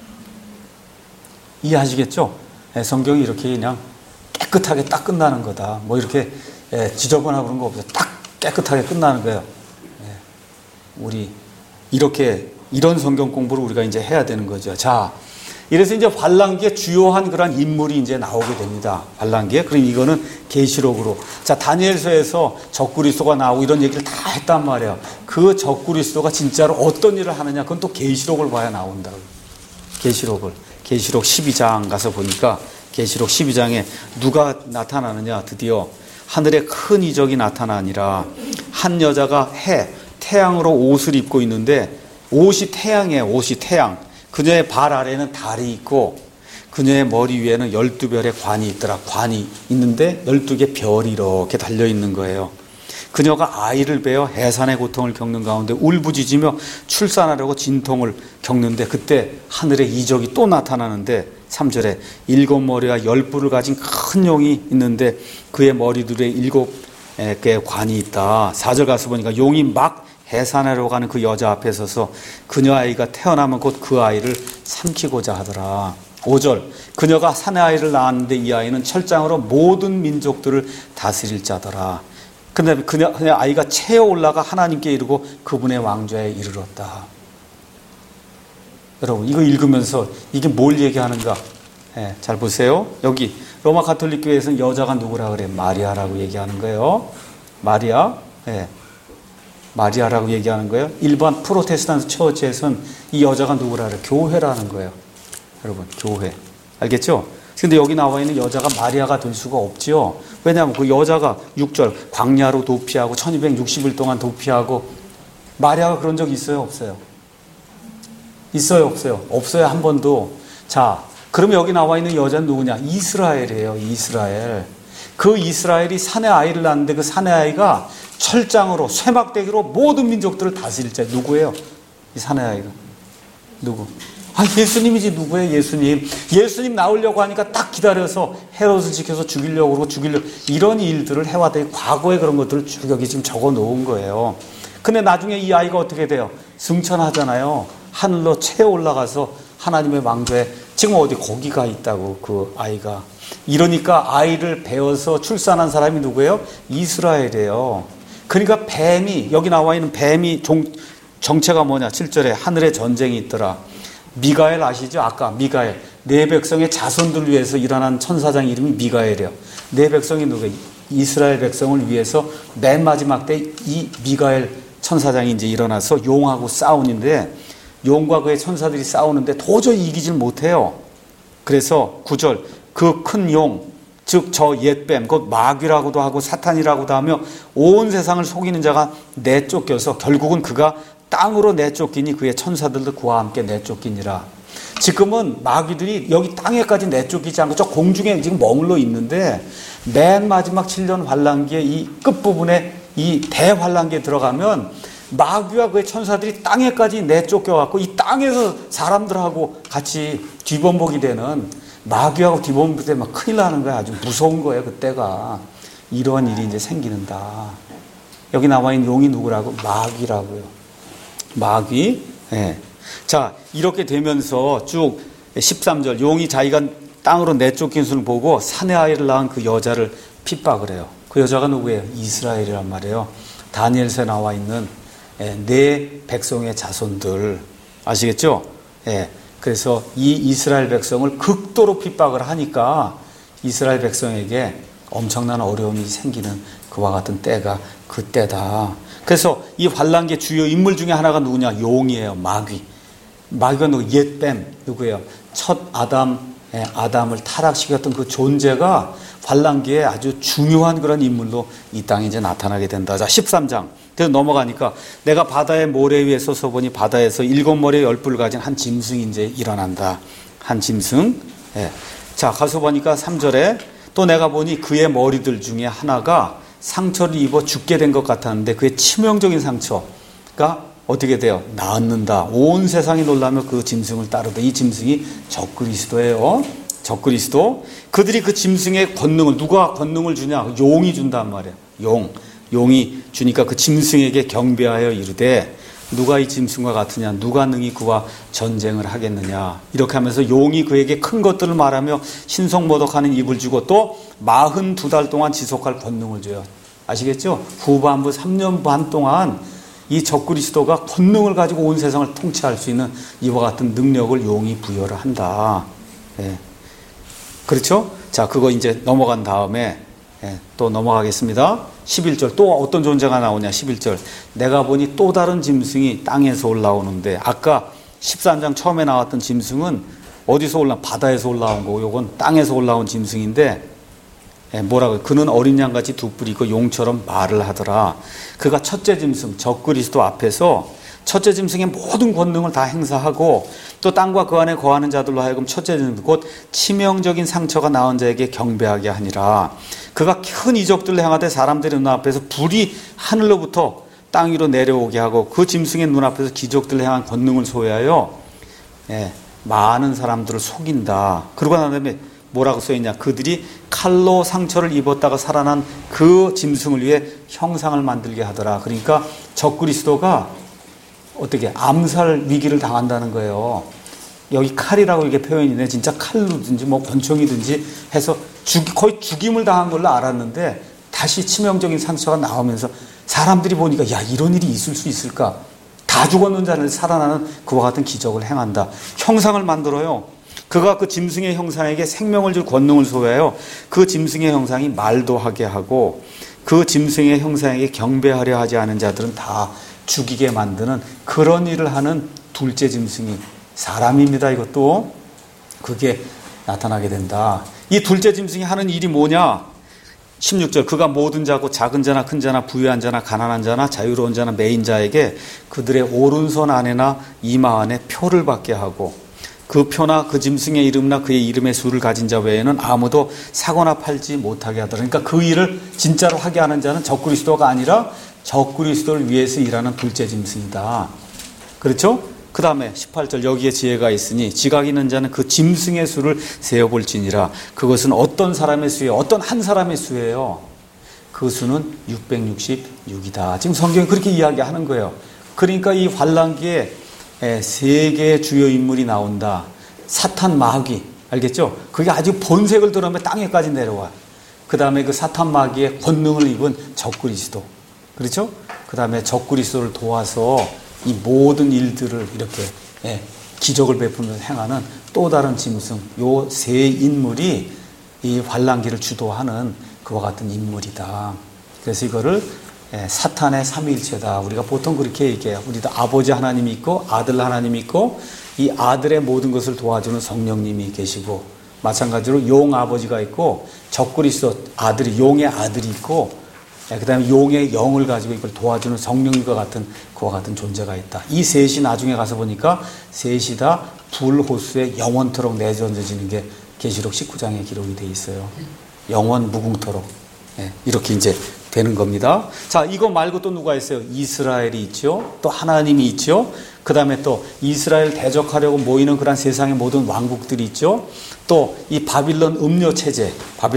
이해하시겠죠? 성경이 이렇게 그냥 깨끗하게 딱 끝나는 거다. 뭐 이렇게 지저분하고 그런 거 없어요. 딱 깨끗하게 끝나는 거예요. 우리 이런 성경 공부를 우리가 이제 해야 되는 거죠. 자, 이래서 이제 환란기에 주요한 그런 인물이 이제 나오게 됩니다. 환란기에. 그럼 이거는 계시록으로. 자, 다니엘서에서 적그리스도가 나오고 이런 얘기를 다 했단 말이에요. 그 적그리스도가 진짜로 어떤 일을 하느냐, 그건 또 계시록을 봐야 나온다고. 계시록 12장 가서 보니까 계시록 12장에 누가 나타나느냐, 드디어 하늘에 큰 이적이 나타나니라. 한 여자가 태양으로 옷을 입고 있는데 옷이 태양이에요. 옷이 태양. 그녀의 발 아래는 달이 있고 그녀의 머리 위에는 12별의 관이 있더라. 관이 있는데 12개 별이 이렇게 달려있는 거예요. 그녀가 아이를 베어 해산의 고통을 겪는 가운데 울부짖으며 출산하려고 진통을 겪는데 그때 하늘에 이적이 또 나타나는데 3절에 7머리와 10뿔을 가진 큰 용이 있는데 그의 머리들에 7개의 관이 있다. 4절 가서 보니까 용이 막 해산하러 가는 그 여자 앞에 서서 그녀 아이가 태어나면 곧 그 아이를 삼키고자 하더라. 5절 그녀가 사내 아이를 낳았는데 이 아이는 철장으로 모든 민족들을 다스릴 자더라. 근데 그녀 아이가 채어 올라가 하나님께 이르고 그분의 왕좌에 이르렀다. 여러분 이거 읽으면서 이게 뭘 얘기하는가? 잘 보세요. 여기 로마 가톨릭 교회에서는 여자가 누구라 그래? 마리아라고 얘기하는 거예요. 마리아. 마리아라고 얘기하는 거예요. 일반 프로테스탄트 처치에서는 이 여자가 누구라 그래? 교회라는 거예요. 여러분, 교회. 알겠죠? 근데 여기 나와 있는 여자가 마리아가 될 수가 없지요. 왜냐하면 그 여자가 6절 광야로 도피하고 1260일 동안 도피하고 마리아가 그런 적 있어요? 없어요? 있어요? 없어요? 없어요. 한 번도. 자, 그럼 여기 나와 있는 여자는 누구냐? 이스라엘이에요. 이스라엘. 그 이스라엘이 사내 아이를 낳았는데 그 사내 아이가 철장으로 쇠막대기로 모든 민족들을 다스릴 자. 누구예요? 이 사내 아이가. 누구? 예수님이지. 누구예요? 예수님 나오려고 하니까 딱 기다려서 헤롯을 지켜서 죽이려고 그러고 이런 일들을 해왔더니 과거에 그런 것들을 쭉 여기 지금 적어 놓은 거예요. 근데 나중에 이 아이가 어떻게 돼요? 승천하잖아요. 하늘로 채 올라가서 하나님의 왕좌에 지금 어디 거기가 있다고 그 아이가. 이러니까 아이를 베어서 출산한 사람이 누구예요? 이스라엘이에요. 그러니까 뱀이 여기 나와 있는 뱀이 정체가 뭐냐? 7절에 하늘에 전쟁이 있더라. 미가엘 아시죠? 아까 미가엘. 내 백성의 자손들을 위해서 일어난 천사장 이름이 미가엘이에요. 내 백성이 누구예요? 이스라엘 백성을 위해서 맨 마지막 때 이 미가엘 천사장이 이제 일어나서 용하고 싸우는데 용과 그의 천사들이 싸우는데 도저히 이기질 못해요. 그래서 9절 그 큰 용, 즉 저 옛뱀, 곧 마귀라고도 하고 사탄이라고도 하며 온 세상을 속이는 자가 내쫓겨서 결국은 그가 땅으로 내쫓기니 그의 천사들도 그와 함께 내쫓기니라. 지금은 마귀들이 여기 땅에까지 내쫓기지 않고 저 공중에 지금 머물러 있는데 맨 마지막 7년 환란기에 이 끝부분에 이 대환란기에 들어가면 마귀와 그의 천사들이 땅에까지 내쫓겨갖고 이 땅에서 사람들하고 같이 뒤범벅이 되는, 마귀하고 뒤범벅이 되면 큰일 나는 거야. 아주 무서운 거예요, 그때가. 이러한 일이 이제 생기는다. 여기 나와 있는 용이 누구라고? 마귀라고요. 마귀. 예. 자, 이렇게 되면서 쭉 13절, 용이 자기가 땅으로 내쫓긴 수를 보고 사내 아이를 낳은 그 여자를 핍박을 해요. 그 여자가 누구예요? 이스라엘이란 말이에요. 다니엘서에 나와 있는 내 백성의 자손들. 아시겠죠? 예. 그래서 이 이스라엘 백성을 극도로 핍박을 하니까 이스라엘 백성에게 엄청난 어려움이 생기는 그와 같은 때가 그때다. 그래서 이 환란기의 주요 인물 중에 하나가 누구냐? 용이에요. 마귀. 마귀가 누구? 옛뱀. 누구예요? 첫 아담을 타락시켰던 그 존재가 환란기에 아주 중요한 그런 인물로 이 땅에 이제 나타나게 된다. 자, 13장. 그래서 넘어가니까 내가 바다의 모래 위에 서서 보니 바다에서 7머리의 10뿔을 가진 한 짐승이 이제 일어난다. 한 짐승. 예. 자, 가서 보니까 3절에 또 내가 보니 그의 머리들 중에 하나가 상처를 입어 죽게 된 것 같았는데 그의 치명적인 상처가 어떻게 돼요? 낫는다. 온 세상이 놀라며 그 짐승을 따르다. 이 짐승이 적그리스도예요. 적그리스도. 그들이 그 짐승의 권능을, 누가 권능을 주냐? 용이 준단 말이에요. 용이 주니까 그 짐승에게 경배하여 이르되 누가 이 짐승과 같으냐? 누가 능히 그와 전쟁을 하겠느냐? 이렇게 하면서 용이 그에게 큰 것들을 말하며 신성모독하는 입을 주고 또 42달 동안 지속할 권능을 줘요. 아시겠죠? 후반부 3년 반 동안 이 적그리스도가 권능을 가지고 온 세상을 통치할 수 있는 이와 같은 능력을 용이 부여를 한다. 예. 그렇죠? 자, 그거 이제 넘어간 다음에 또 넘어가겠습니다. 11절. 또 어떤 존재가 나오냐? 11절. 내가 보니 또 다른 짐승이 땅에서 올라오는데, 아까 13장 처음에 나왔던 짐승은 어디서 바다에서 올라온 거고, 요건 땅에서 올라온 짐승인데, 뭐라고요? 그는 어린 양같이 두 뿔이 있고 용처럼 말을 하더라. 그가 첫째 짐승 적그리스도 앞에서 첫째 짐승의 모든 권능을 다 행사하고 또 땅과 그 안에 거하는 자들로 하여금 첫째 짐승 곧 치명적인 상처가 나은 자에게 경배하게 하니라. 그가 큰 이적들을 행하되 사람들의 눈앞에서 불이 하늘로부터 땅 위로 내려오게 하고 그 짐승의 눈앞에서 기적들을 행한 권능을 소유하여 많은 사람들을 속인다. 그러고 난 다음에 뭐라고 써있냐? 그들이 칼로 상처를 입었다가 살아난 그 짐승을 위해 형상을 만들게 하더라. 그러니까 적그리스도가 어떻게 암살 위기를 당한다는 거예요. 여기 칼이라고 이렇게 표현이네. 진짜 칼로든지 뭐 권총이든지 해서 거의 죽임을 당한 걸로 알았는데 다시 치명적인 상처가 나오면서 사람들이 보니까 야, 이런 일이 있을 수 있을까? 다 죽었는 자를 살아나는 그와 같은 기적을 행한다. 형상을 만들어요. 그가 그 짐승의 형상에게 생명을 줄 권능을 소유하여 그 짐승의 형상이 말도 하게 하고 그 짐승의 형상에게 경배하려 하지 않은 자들은 다 죽이게 만드는 그런 일을 하는 둘째 짐승이 사람입니다. 이것도 그게 나타나게 된다. 이 둘째 짐승이 하는 일이 뭐냐? 16절. 그가 모든 자고 작은 자나 큰 자나 부유한 자나 가난한 자나 자유로운 자나 매인 자에게 그들의 오른손 안에나 이마 안에 표를 받게 하고 그 표나 그 짐승의 이름이나 그의 이름의 수를 가진 자 외에는 아무도 사거나 팔지 못하게 하더라. 그러니까 그 일을 진짜로 하게 하는 자는 적그리스도가 아니라 적그리스도를 위해서 일하는 둘째 짐승이다. 그렇죠? 그 다음에 18절. 여기에 지혜가 있으니 지각 있는 자는 그 짐승의 수를 세어볼지니라. 그것은 어떤 사람의 수예요? 어떤 한 사람의 수예요? 그 수는 666이다. 지금 성경이 그렇게 이야기하는 거예요. 그러니까 이 환란기에 세 개의 주요 인물이 나온다. 사탄, 마귀. 알겠죠? 그게 아주 본색을 드러내며 땅에까지 내려와. 그 다음에 그 사탄, 마귀의 권능을 입은 적그리스도. 그렇죠? 그 다음에 적그리스도를 도와서 이 모든 일들을 이렇게 기적을 베푸면서 행하는 또 다른 짐승. 요 세 인물이 이 환란기를 주도하는 그와 같은 인물이다. 그래서 이거를 사탄의 삼위일체다. 우리가 보통 그렇게 얘기해요. 우리도 아버지 하나님이 있고 아들 하나님이 있고 이 아들의 모든 것을 도와주는 성령님이 계시고 마찬가지로 용 아버지가 있고 적그리스도 아들이 용의 아들이 있고 그 다음에 용의 영을 가지고 이걸 도와주는 성령님과 같은 그와 같은 존재가 있다. 이 셋이 나중에 가서 보니까 셋이 다 불호수에 영원토록 내던져지는 게 계시록 19장에 기록이 되어 있어요. 영원 무궁토록. 이렇게 이제 되는 겁니다. 자, 이거 말고 또 누가 있어요? 이스라엘이 있죠. 또 하나님이 있죠. 그 다음에 또 이스라엘 대적하려고 모이는 그런 세상의 모든 왕국들이 있죠. 또 이 바빌론 음료 체제,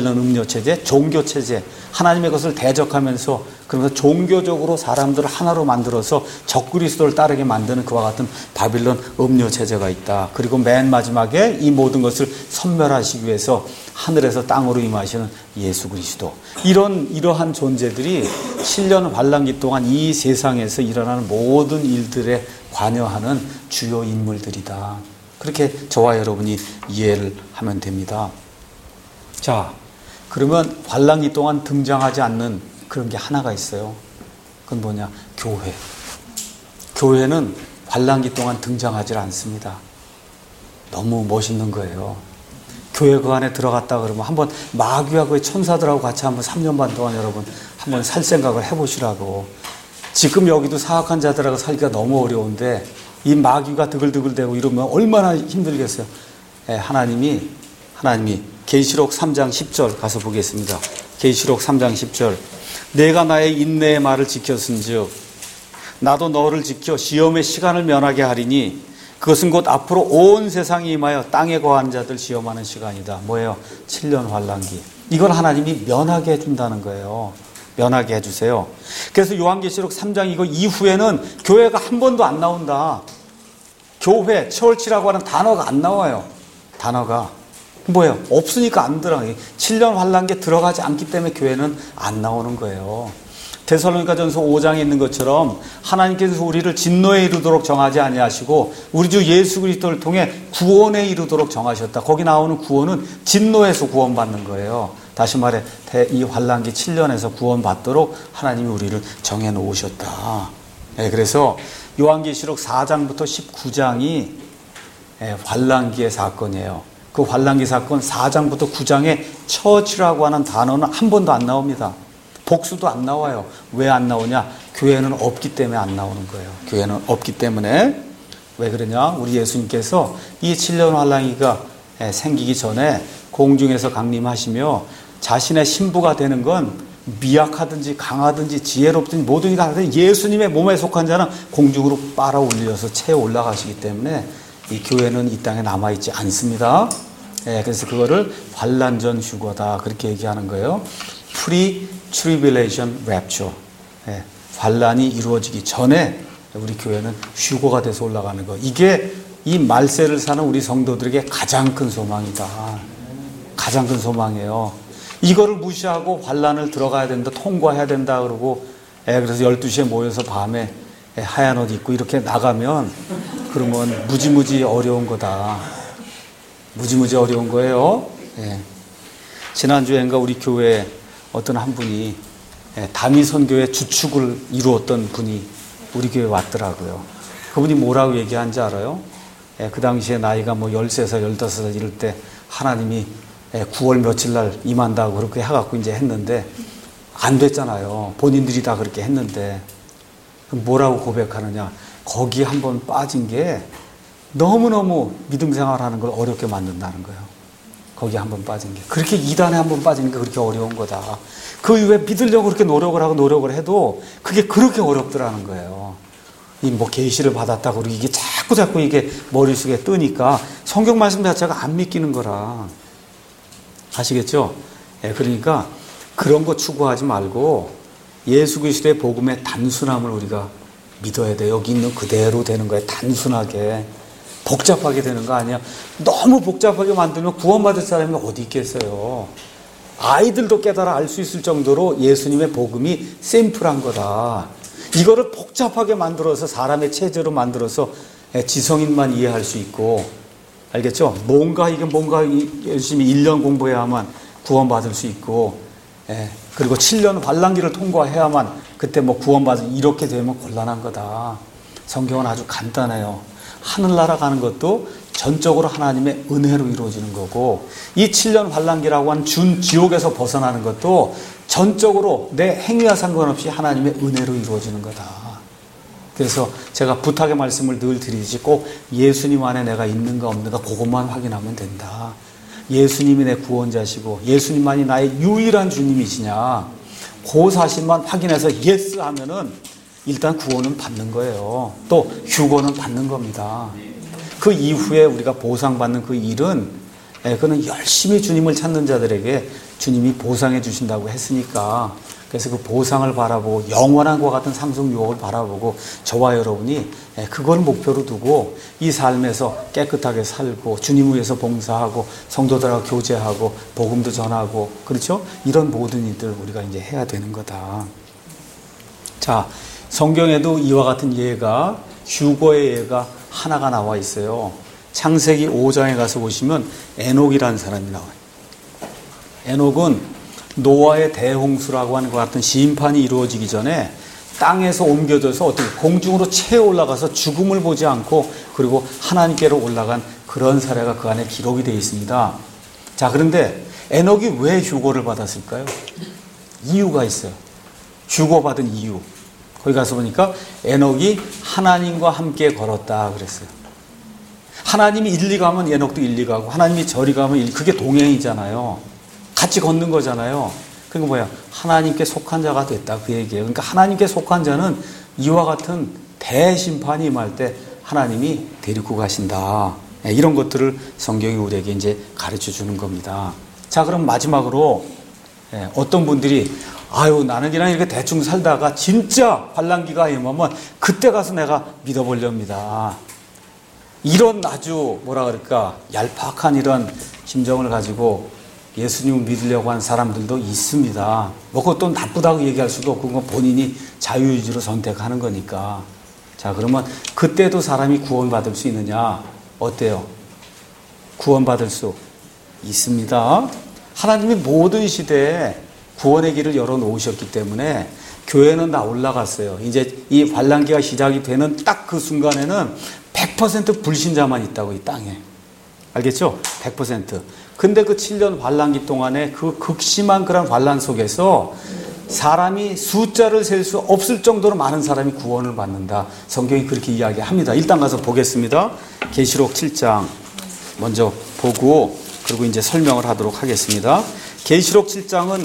종교 체제, 하나님의 것을 대적하면서 그러면서 종교적으로 사람들을 하나로 만들어서 적그리스도를 따르게 만드는 그와 같은 바빌론 음료 체제가 있다. 그리고 맨 마지막에 이 모든 것을 선멸하시기 위해서 하늘에서 땅으로 임하시는 예수 그리스도. 이러한 존재들이 7년 환란기 동안 이 세상에서 일어나는 모든 일들에 관여하는 주요 인물들이다. 그렇게 저와 여러분이 이해를 하면 됩니다. 자, 그러면 환란기 동안 등장하지 않는 그런 게 하나가 있어요. 그건 뭐냐? 교회. 교회는 환란기 동안 등장하지 않습니다. 너무 멋있는 거예요. 교회 그 안에 들어갔다 그러면 한번 마귀와 그 천사들하고 같이 한번 3년 반 동안 여러분 한번 살 생각을 해보시라고. 지금 여기도 사악한 자들하고 살기가 너무 어려운데 이 마귀가 드글드글대고 이러면 얼마나 힘들겠어요. 하나님이 계시록 3장 10절 가서 보겠습니다. 계시록 3장 10절. 내가 나의 인내의 말을 지켰은즉 나도 너를 지켜 시험의 시간을 면하게 하리니 그것은 곧 앞으로 온 세상이 임하여 땅에 거한 자들 시험하는 시간이다. 뭐예요? 7년 환란기. 이걸 하나님이 면하게 해준다는 거예요. 면하게 해주세요. 그래서 요한계시록 3장 이거 이후에는 교회가 한 번도 안 나온다. 교회, 철치라고 하는 단어가 안 나와요. 단어가. 뭐예요? 없으니까 안 들어가요. 7년 환란기에 들어가지 않기 때문에 교회는 안 나오는 거예요. 데살로니가전서 5장에 있는 것처럼 하나님께서 우리를 진노에 이르도록 정하지 아니하시고 우리 주 예수 그리스도를 통해 구원에 이르도록 정하셨다. 거기 나오는 구원은 진노에서 구원받는 거예요. 다시 말해 이 환란기 7년에서 구원받도록 하나님이 우리를 정해 놓으셨다. 그래서 요한계시록 4장부터 19장이 환란기의 사건이에요. 그 환란기 사건 4장부터 9장에 처치라고 하는 단어는 한 번도 안 나옵니다. 복수도 안 나와요. 왜 안 나오냐? 교회는 없기 때문에 안 나오는 거예요. 교회는 없기 때문에. 왜 그러냐? 우리 예수님께서 이 7년 환란기가 생기기 전에 공중에서 강림하시며 자신의 신부가 되는 건 미약하든지 강하든지 지혜롭든지 모든 게 하는데 예수님의 몸에 속한 자는 공중으로 빨아 올려서 채 올라가시기 때문에 이 교회는 이 땅에 남아있지 않습니다. 그래서 그거를 환란전 휴거다 그렇게 얘기하는 거예요. Pre-tribulation rapture. 환란이 이루어지기 전에 우리 교회는 휴거가 돼서 올라가는 거. 이게 이 말세를 사는 우리 성도들에게 가장 큰 소망이다. 가장 큰 소망이에요. 이거를 무시하고 환란을 들어가야 된다, 통과해야 된다 그러고 그래서 12시에 모여서 밤에 하얀 옷 입고 이렇게 나가면 그러면 무지무지 어려운 거다. 무지무지 어려운 거예요. 지난주엔가 우리 교회에 어떤 한 분이 다미 선교의 주축을 이루었던 분이 우리 교회에 왔더라고요. 그분이 뭐라고 얘기한지 알아요? 그 당시에 나이가 뭐 13살, 15살 이럴 때 하나님이 9월 며칠 날 임한다고 그렇게 해갖고 이제 했는데 안 됐잖아요. 본인들이 다 그렇게 했는데 뭐라고 고백하느냐? 거기 한번 빠진 게 너무너무 믿음 생활하는 걸 어렵게 만든다는 거예요. 거기 한번 빠진 게. 그렇게 이단에 한번 빠지는 게 그렇게 어려운 거다. 그 이후에 믿으려고 그렇게 노력을 하고 노력을 해도 그게 그렇게 어렵더라는 거예요. 이 뭐 계시를 받았다고 그러고 이게 자꾸 이게 머릿속에 뜨니까 성경 말씀 자체가 안 믿기는 거라. 아시겠죠? 그러니까 그런 거 추구하지 말고 예수 그리스도의 복음의 단순함을 우리가 믿어야 돼. 여기 있는 그대로 되는 거예요. 단순하게. 복잡하게 되는 거 아니야. 너무 복잡하게 만들면 구원받을 사람이 어디 있겠어요. 아이들도 깨달아 알 수 있을 정도로 예수님의 복음이 심플한 거다. 이거를 복잡하게 만들어서 사람의 체제로 만들어서 지성인만 이해할 수 있고, 알겠죠? 뭔가 열심히 1년 공부해야만 구원받을 수 있고, 그리고 7년 환란기를 통과해야만 그때 뭐 구원받을, 이렇게 되면 곤란한 거다. 성경은 아주 간단해요. 하늘나라 가는 것도 전적으로 하나님의 은혜로 이루어지는 거고, 이 7년 환란기라고 하는 지옥에서 벗어나는 것도 전적으로 내 행위와 상관없이 하나님의 은혜로 이루어지는 거다. 그래서 제가 부탁의 말씀을 늘 드리듯이 꼭 예수님 안에 내가 있는가 없는가 그것만 확인하면 된다. 예수님이 내 구원자시고 예수님만이 나의 유일한 주님이시냐, 그 사실만 확인해서 예스 하면은 일단 구원은 받는 거예요. 또 휴거는 받는 겁니다. 그 이후에 우리가 보상받는 그 일은 그는 열심히 주님을 찾는 자들에게 주님이 보상해 주신다고 했으니까, 그래서 그 보상을 바라보고 영원한 것과 같은 상속 유혹을 바라보고 저와 여러분이 그걸 목표로 두고 이 삶에서 깨끗하게 살고 주님 위해서 봉사하고 성도들하고 교제하고 복음도 전하고, 그렇죠? 이런 모든 일들 우리가 이제 해야 되는 거다. 자, 성경에도 이와 같은 예가, 휴거의 예가 하나가 나와 있어요. 창세기 5장에 가서 보시면 에녹이라는 사람이 나와요. 에녹은 노아의 대홍수라고 하는 것 같은 심판이 이루어지기 전에 땅에서 옮겨져서 어떻게 공중으로 채어 올라가서 죽음을 보지 않고 그리고 하나님께로 올라간 그런 사례가 그 안에 기록이 되어 있습니다. 자, 그런데 에녹이 왜 휴거를 받았을까요? 이유가 있어요. 휴거받은 이유. 거기 가서 보니까 에녹이 하나님과 함께 걸었다 그랬어요. 하나님이 일리 가면 에녹도 일리 가고 하나님이 저리 가면 그게 동행이잖아요. 같이 걷는 거잖아요. 그러니까 뭐야? 하나님께 속한 자가 됐다 그 얘기예요. 그러니까 하나님께 속한 자는 이와 같은 대심판이 임할 때 하나님이 데리고 가신다. 이런 것들을 성경이 우리에게 이제 가르쳐 주는 겁니다. 자, 그럼 마지막으로 어떤 분들이 아유, 나는 그냥 이렇게 대충 살다가 진짜 환난기가 임하면 그때 가서 내가 믿어보렵니다. 이런 아주 뭐라 그럴까 얄팍한 이런 심정을 가지고 예수님을 믿으려고 하는 사람들도 있습니다. 뭐 그것도 나쁘다고 얘기할 수도 없고 그건 본인이 자유의지로 선택하는 거니까. 자, 그러면 그때도 사람이 구원받을 수 있느냐? 어때요? 구원받을 수 있습니다. 하나님이 모든 시대에 구원의 길을 열어놓으셨기 때문에 교회는 다 올라갔어요. 이제 이 환난기가 시작이 되는 딱 그 순간에는 100% 불신자만 있다고, 이 땅에. 알겠죠? 100%. 근데 그 7년 환난기 동안에 그 극심한 그런 환난 속에서 사람이 숫자를 셀 수 없을 정도로 많은 사람이 구원을 받는다. 성경이 그렇게 이야기합니다. 일단 가서 보겠습니다. 계시록 7장 먼저 보고 그리고 이제 설명을 하도록 하겠습니다. 계시록 7장은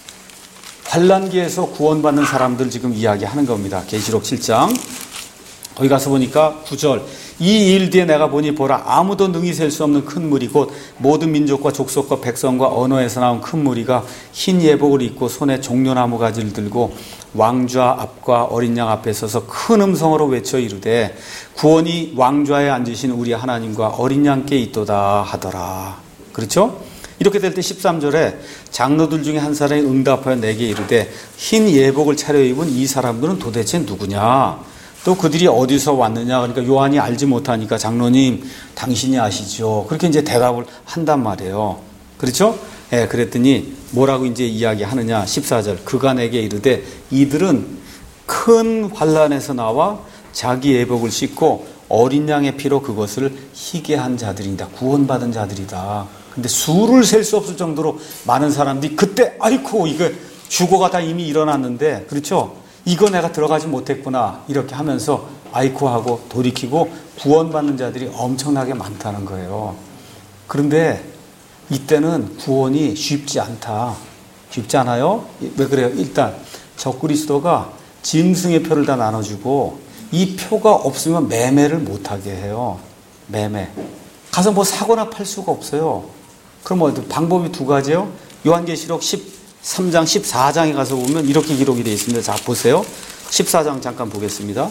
환난기에서 구원받는 사람들 지금 이야기하는 겁니다. 계시록 7장. 거기 가서 보니까 9절. 이 일 뒤에 내가 보니 보라, 아무도 능히 셀 수 없는 큰 무리 곧 모든 민족과 족속과 백성과 언어에서 나온 큰 무리가 흰 예복을 입고 손에 종려나무 가지를 들고 왕좌 앞과 어린 양 앞에 서서 큰 음성으로 외쳐 이르되 구원이 왕좌에 앉으신 우리 하나님과 어린 양께 있도다 하더라. 그렇죠? 이렇게 될 때 13절에 장로들 중에 한 사람이 응답하여 내게 이르되 흰 예복을 차려입은 이 사람들은 도대체 누구냐? 또 그들이 어디서 왔느냐? 그러니까 요한이 알지 못하니까 장로님 당신이 아시죠? 그렇게 이제 대답을 한단 말이에요. 그렇죠? 예, 그랬더니 뭐라고 이제 이야기하느냐? 14절. 그가 내게 이르되 이들은 큰 환난에서 나와 자기 예복을 씻고 어린 양의 피로 그것을 희게 한 자들이다. 구원받은 자들이다. 근데 수를 셀 수 없을 정도로 많은 사람들이 그때 아이고 이거 휴거가 다 이미 일어났는데, 그렇죠? 이거 내가 들어가지 못했구나 이렇게 하면서 아이고 하고 돌이키고 구원받는 자들이 엄청나게 많다는 거예요. 그런데 이때는 구원이 쉽지 않다. 쉽지 않아요? 왜 그래요? 일단 적그리스도가 짐승의 표를 다 나눠주고 이 표가 없으면 매매를 못하게 해요. 매매. 가서 뭐 사거나 팔 수가 없어요. 그럼 방법이 두 가지예요. 요한계시록 13장 14장에 가서 보면 이렇게 기록이 되어 있습니다. 자, 보세요. 14장 잠깐 보겠습니다.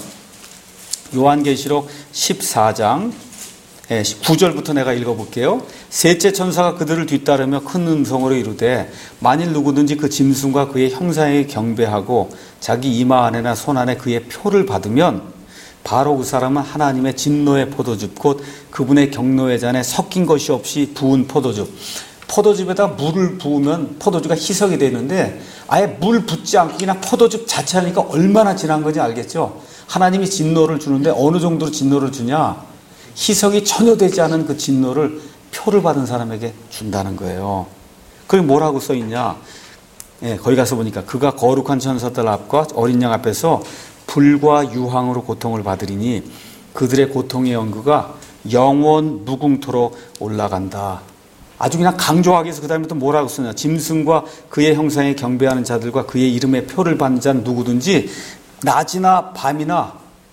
요한계시록 14장 9절부터 내가 읽어볼게요. 셋째 천사가 그들을 뒤따르며 큰 음성으로 이르되 만일 누구든지 그 짐승과 그의 형상에 경배하고 자기 이마 안에나 손 안에 그의 표를 받으면 바로 그 사람은 하나님의 진노의 포도즙 곧 그분의 경노의 잔에 섞인 것이 없이 부은 포도즙. 포도즙에다 물을 부으면 포도즙가 희석이 되는데 아예 물 붓지 않고 그냥 포도즙 자체하니까 얼마나 진한 건지 알겠죠? 하나님이 진노를 주는데 어느 정도로 진노를 주냐? 희석이 전혀 되지 않은 그 진노를 표를 받은 사람에게 준다는 거예요. 그게 뭐라고 써 있냐? 거기 가서 보니까 그가 거룩한 천사들 앞과 어린 양 앞에서 불과 유황으로 고통을 받으리니 그들의 고통의 연구가 영원 무궁토록 올라간다. 아주 그냥 강조하기 위해서 그 다음에 또 뭐라고 쓰냐. 짐승과 그의 형상에 경배하는 자들과 그의 이름의 표를 받는 자는 누구든지 낮이나 밤이나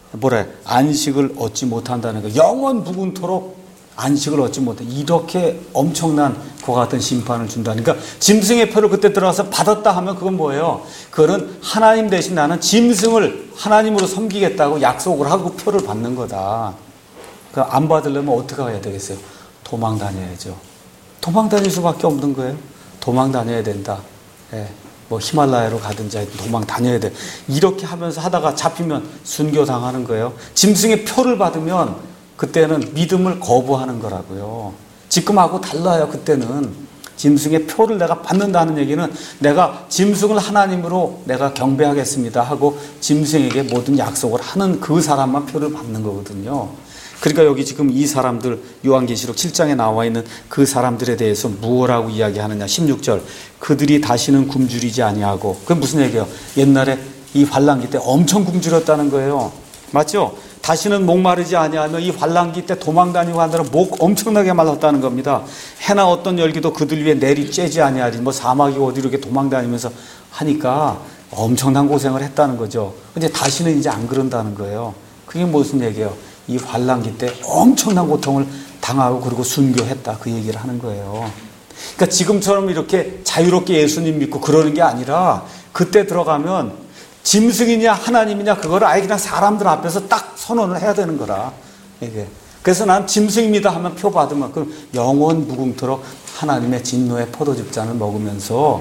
안식을 얻지 못한다는 거. 영원 무궁토록 안식을 얻지 못해. 이렇게 엄청난 그와 같은 심판을 준다니까. 그러니까 짐승의 표를 그때 들어가서 받았다 하면 그건 뭐예요? 그거는 하나님 대신 나는 짐승을 하나님으로 섬기겠다고 약속을 하고 표를 받는 거다. 그러니까 안 받으려면 어떻게 해야 되겠어요? 도망 다녀야죠. 도망 다닐 수밖에 없는 거예요. 도망 다녀야 된다. 예. 뭐 히말라야로 가든지 도망 다녀야 돼. 이렇게 하면서 하다가 잡히면 순교당하는 거예요. 짐승의 표를 받으면 그때는 믿음을 거부하는 거라고요. 지금하고 달라요. 그때는 짐승의 표를 내가 받는다는 얘기는 내가 짐승을 하나님으로 내가 경배하겠습니다 하고 짐승에게 모든 약속을 하는 그 사람만 표를 받는 거거든요. 그러니까 여기 지금 이 사람들 요한계시록 7장에 나와 있는 그 사람들에 대해서 무엇라고 이야기하느냐. 16절 그들이 다시는 굶주리지 아니하고. 그게 무슨 얘기예요? 옛날에 이 환란기 때 엄청 굶주렸다는 거예요. 맞죠? 다시는 목마르지 아니하며 이 환란기 때 도망 다니고 하느라 목 엄청나게 말랐다는 겁니다. 해나 어떤 열기도 그들 위에 내리 쬐지 아니하리. 뭐 사막이 어디로 이렇게 도망 다니면서 하니까 엄청난 고생을 했다는 거죠. 근데 다시는 이제 안 그런다는 거예요. 그게 무슨 얘기예요? 이 환란기 때 엄청난 고통을 당하고 그리고 순교했다. 그 얘기를 하는 거예요. 그러니까 지금처럼 이렇게 자유롭게 예수님 믿고 그러는 게 아니라 그때 들어가면 짐승이냐 하나님이냐 그거를 아예 그냥 사람들 앞에서 딱 선언을 해야 되는 거라. 이게. 그래서 난 짐승입니다 하면 표 받으면 그럼 영원 무궁토록 하나님의 진노의 포도즙 잔을 먹으면서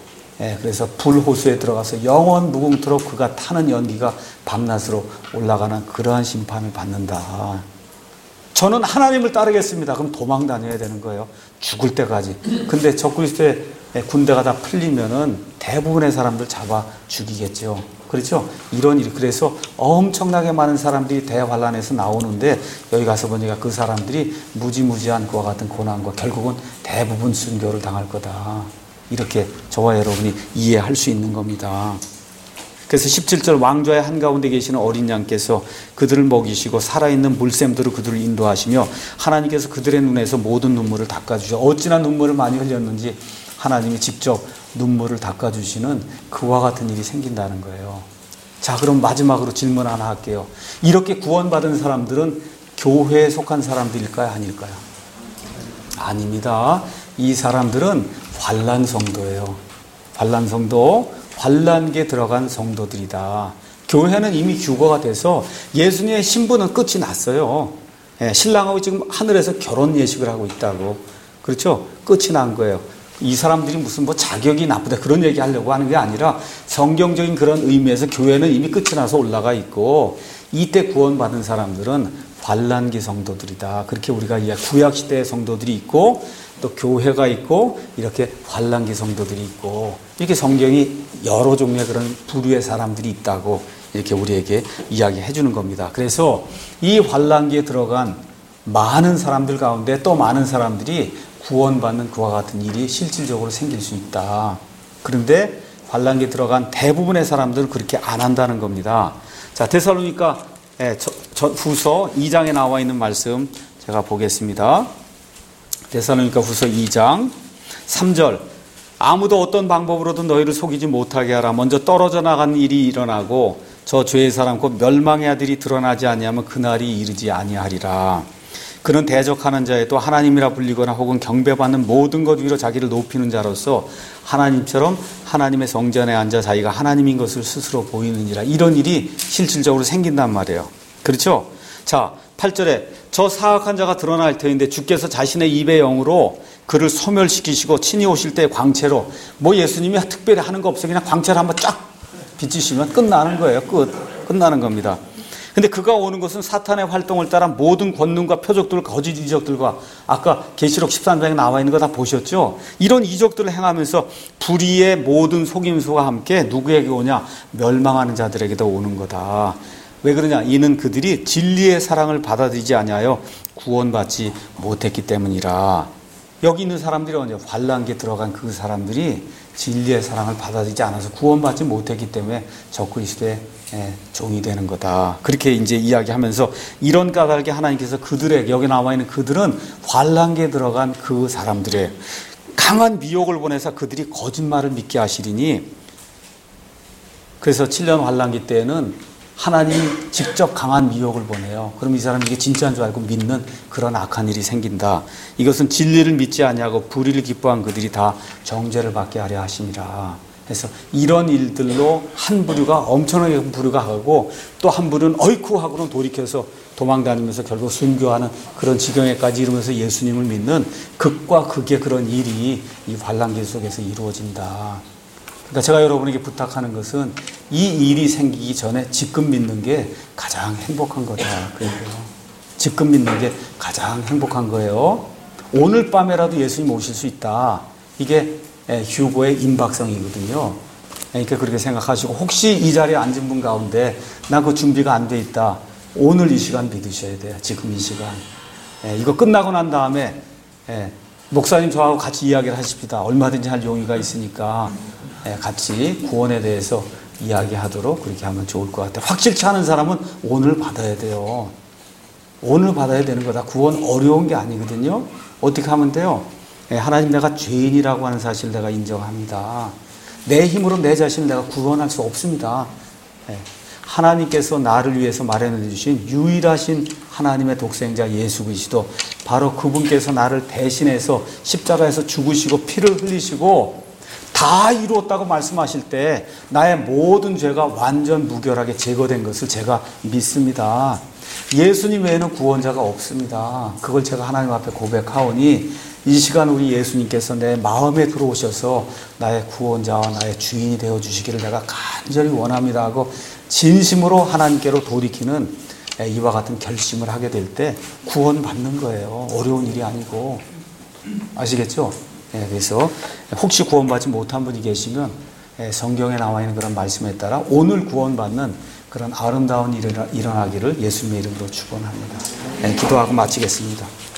그래서 불호수에 들어가서 영원 무궁토록 그가 타는 연기가 밤낮으로 올라가는 그러한 심판을 받는다. 저는 하나님을 따르겠습니다. 그럼 도망 다녀야 되는 거예요. 죽을 때까지. 근데 적그리스도의 군대가 다 풀리면은 대부분의 사람들 잡아 죽이겠죠. 그렇죠? 이런 일. 그래서 엄청나게 많은 사람들이 대환란에서 나오는데 여기 가서 보니까 그 사람들이 무지무지한 그와 같은 고난과 결국은 대부분 순교를 당할 거다. 이렇게 저와 여러분이 이해할 수 있는 겁니다. 그래서 17절 왕좌의 한가운데 계시는 어린 양께서 그들을 먹이시고 살아있는 물샘들로 그들을 인도하시며 하나님께서 그들의 눈에서 모든 눈물을 닦아주셔. 어찌나 눈물을 많이 흘렸는지 하나님이 직접 눈물을 닦아주시는 그와 같은 일이 생긴다는 거예요. 자, 그럼 마지막으로 질문 하나 할게요. 이렇게 구원받은 사람들은 교회에 속한 사람들일까요? 아닐까요? 아닙니다. 이 사람들은 환란 성도예요. 환란 성도, 환란기에 들어간 성도들이다. 교회는 이미 휴거가 돼서 예수님의 신분은 끝이 났어요. 신랑하고 지금 하늘에서 결혼 예식을 하고 있다고. 그렇죠? 끝이 난 거예요. 이 사람들이 무슨 뭐 자격이 나쁘다 그런 얘기 하려고 하는 게 아니라 성경적인 그런 의미에서 교회는 이미 끝이 나서 올라가 있고 이때 구원받은 사람들은 환란기 성도들이다. 그렇게 우리가 구약시대의 성도들이 있고 또 교회가 있고 이렇게 환란기 성도들이 있고 이렇게 성경이 여러 종류의 그런 부류의 사람들이 있다고 이렇게 우리에게 이야기해 주는 겁니다. 그래서 이 환란기에 들어간 많은 사람들 가운데 또 많은 사람들이 구원받는 그와 같은 일이 실질적으로 생길 수 있다. 그런데 환란기에 들어간 대부분의 사람들은 그렇게 안 한다는 겁니다. 자, 데살로니가 후서 2장에 나와 있는 말씀 제가 보겠습니다. 데살로니가 후서 2장 3절 아무도 어떤 방법으로든 너희를 속이지 못하게 하라. 먼저 떨어져 나간 일이 일어나고 저 죄의 사람 곧 멸망의 아들이 드러나지 아니하면 그날이 이르지 아니하리라. 그는 대적하는 자에도 하나님이라 불리거나 혹은 경배받는 모든 것 위로 자기를 높이는 자로서 하나님처럼 하나님의 성전에 앉아 자기가 하나님인 것을 스스로 보이느니라. 이런 일이 실질적으로 생긴단 말이에요. 그렇죠? 자, 8절에 저 사악한 자가 드러날 터인데 주께서 자신의 입의 영으로 그를 소멸시키시고 친히 오실 때의 광채로 뭐 예수님이 특별히 하는 거 없어요. 그냥 광채를 한번 쫙 비치시면 끝나는 거예요. 끝나는 겁니다. 근데 그가 오는 것은 사탄의 활동을 따라 모든 권능과 표적들, 거짓 이적들과 아까 계시록 13장에 나와 있는 거 다 보셨죠? 이런 이적들을 행하면서 불의의 모든 속임수와 함께 누구에게 오냐? 멸망하는 자들에게도 오는 거다. 왜 그러냐? 이는 그들이 진리의 사랑을 받아들이지 아니하여 구원받지 못했기 때문이라. 여기 있는 사람들이 언제 환란기에 들어간 그 사람들이 진리의 사랑을 받아들이지 않아서 구원받지 못했기 때문에 적그리스도의 종이 되는 거다. 그렇게 이제 이야기하면서 이런 까닭에 하나님께서 그들에게, 여기 나와 있는 그들은 환란기에 들어간 그 사람들의 강한 미혹을 보내서 그들이 거짓말을 믿게 하시리니, 그래서 7년 환란기 때에는 하나님이 직접 강한 미혹을 보내요. 그럼 이 사람이 이게 진짜인 줄 알고 믿는 그런 악한 일이 생긴다. 이것은 진리를 믿지 아니하고 불의를 기뻐한 그들이 다 정죄를 받게 하려 하심이라. 그래서 이런 일들로 한 부류가 엄청나게 부류가 하고, 또 한 부류는 어이쿠 하고는 돌이켜서 도망다니면서 결국 순교하는 그런 지경에까지 이르면서 예수님을 믿는 극과 극의 그런 일이 이 환란기 속에서 이루어진다. 그러니까 제가 여러분에게 부탁하는 것은 이 일이 생기기 전에 지금 믿는 게 가장 행복한 거다. 그래요. 지금 믿는 게 가장 행복한 거예요. 오늘 밤에라도 예수님 오실 수 있다. 이게 휴거의 임박성이거든요. 그러니까 그렇게 생각하시고, 혹시 이 자리에 앉은 분 가운데 나 그 준비가 안 돼 있다. 오늘 이 시간 믿으셔야 돼요. 지금 이 시간. 이거 끝나고 난 다음에 목사님 저하고 같이 이야기를 하십시다. 얼마든지 할 용의가 있으니까 같이 구원에 대해서 이야기하도록 그렇게 하면 좋을 것 같아요. 확실치 않은 사람은 오늘 받아야 돼요. 오늘 받아야 되는 거다. 구원 어려운 게 아니거든요. 어떻게 하면 돼요? 하나님, 내가 죄인이라고 하는 사실을 내가 인정합니다. 내 힘으로 내 자신을 내가 구원할 수 없습니다. 하나님께서 나를 위해서 마련해 주신 유일하신 하나님의 독생자 예수 그리스도, 바로 그분께서 나를 대신해서 십자가에서 죽으시고 피를 흘리시고 다 이루었다고 말씀하실 때 나의 모든 죄가 완전 무결하게 제거된 것을 제가 믿습니다. 예수님 외에는 구원자가 없습니다. 그걸 제가 하나님 앞에 고백하오니 이 시간 우리 예수님께서 내 마음에 들어오셔서 나의 구원자와 나의 주인이 되어주시기를 내가 간절히 원합니다 하고 진심으로 하나님께로 돌이키는 이와 같은 결심을 하게 될 때 구원받는 거예요. 어려운 일이 아니고. 아시겠죠? 그래서 혹시 구원받지 못한 분이 계시면 성경에 나와 있는 그런 말씀에 따라 오늘 구원받는 그런 아름다운 일이 일어나기를 예수님의 이름으로 축원합니다. 기도하고 마치겠습니다.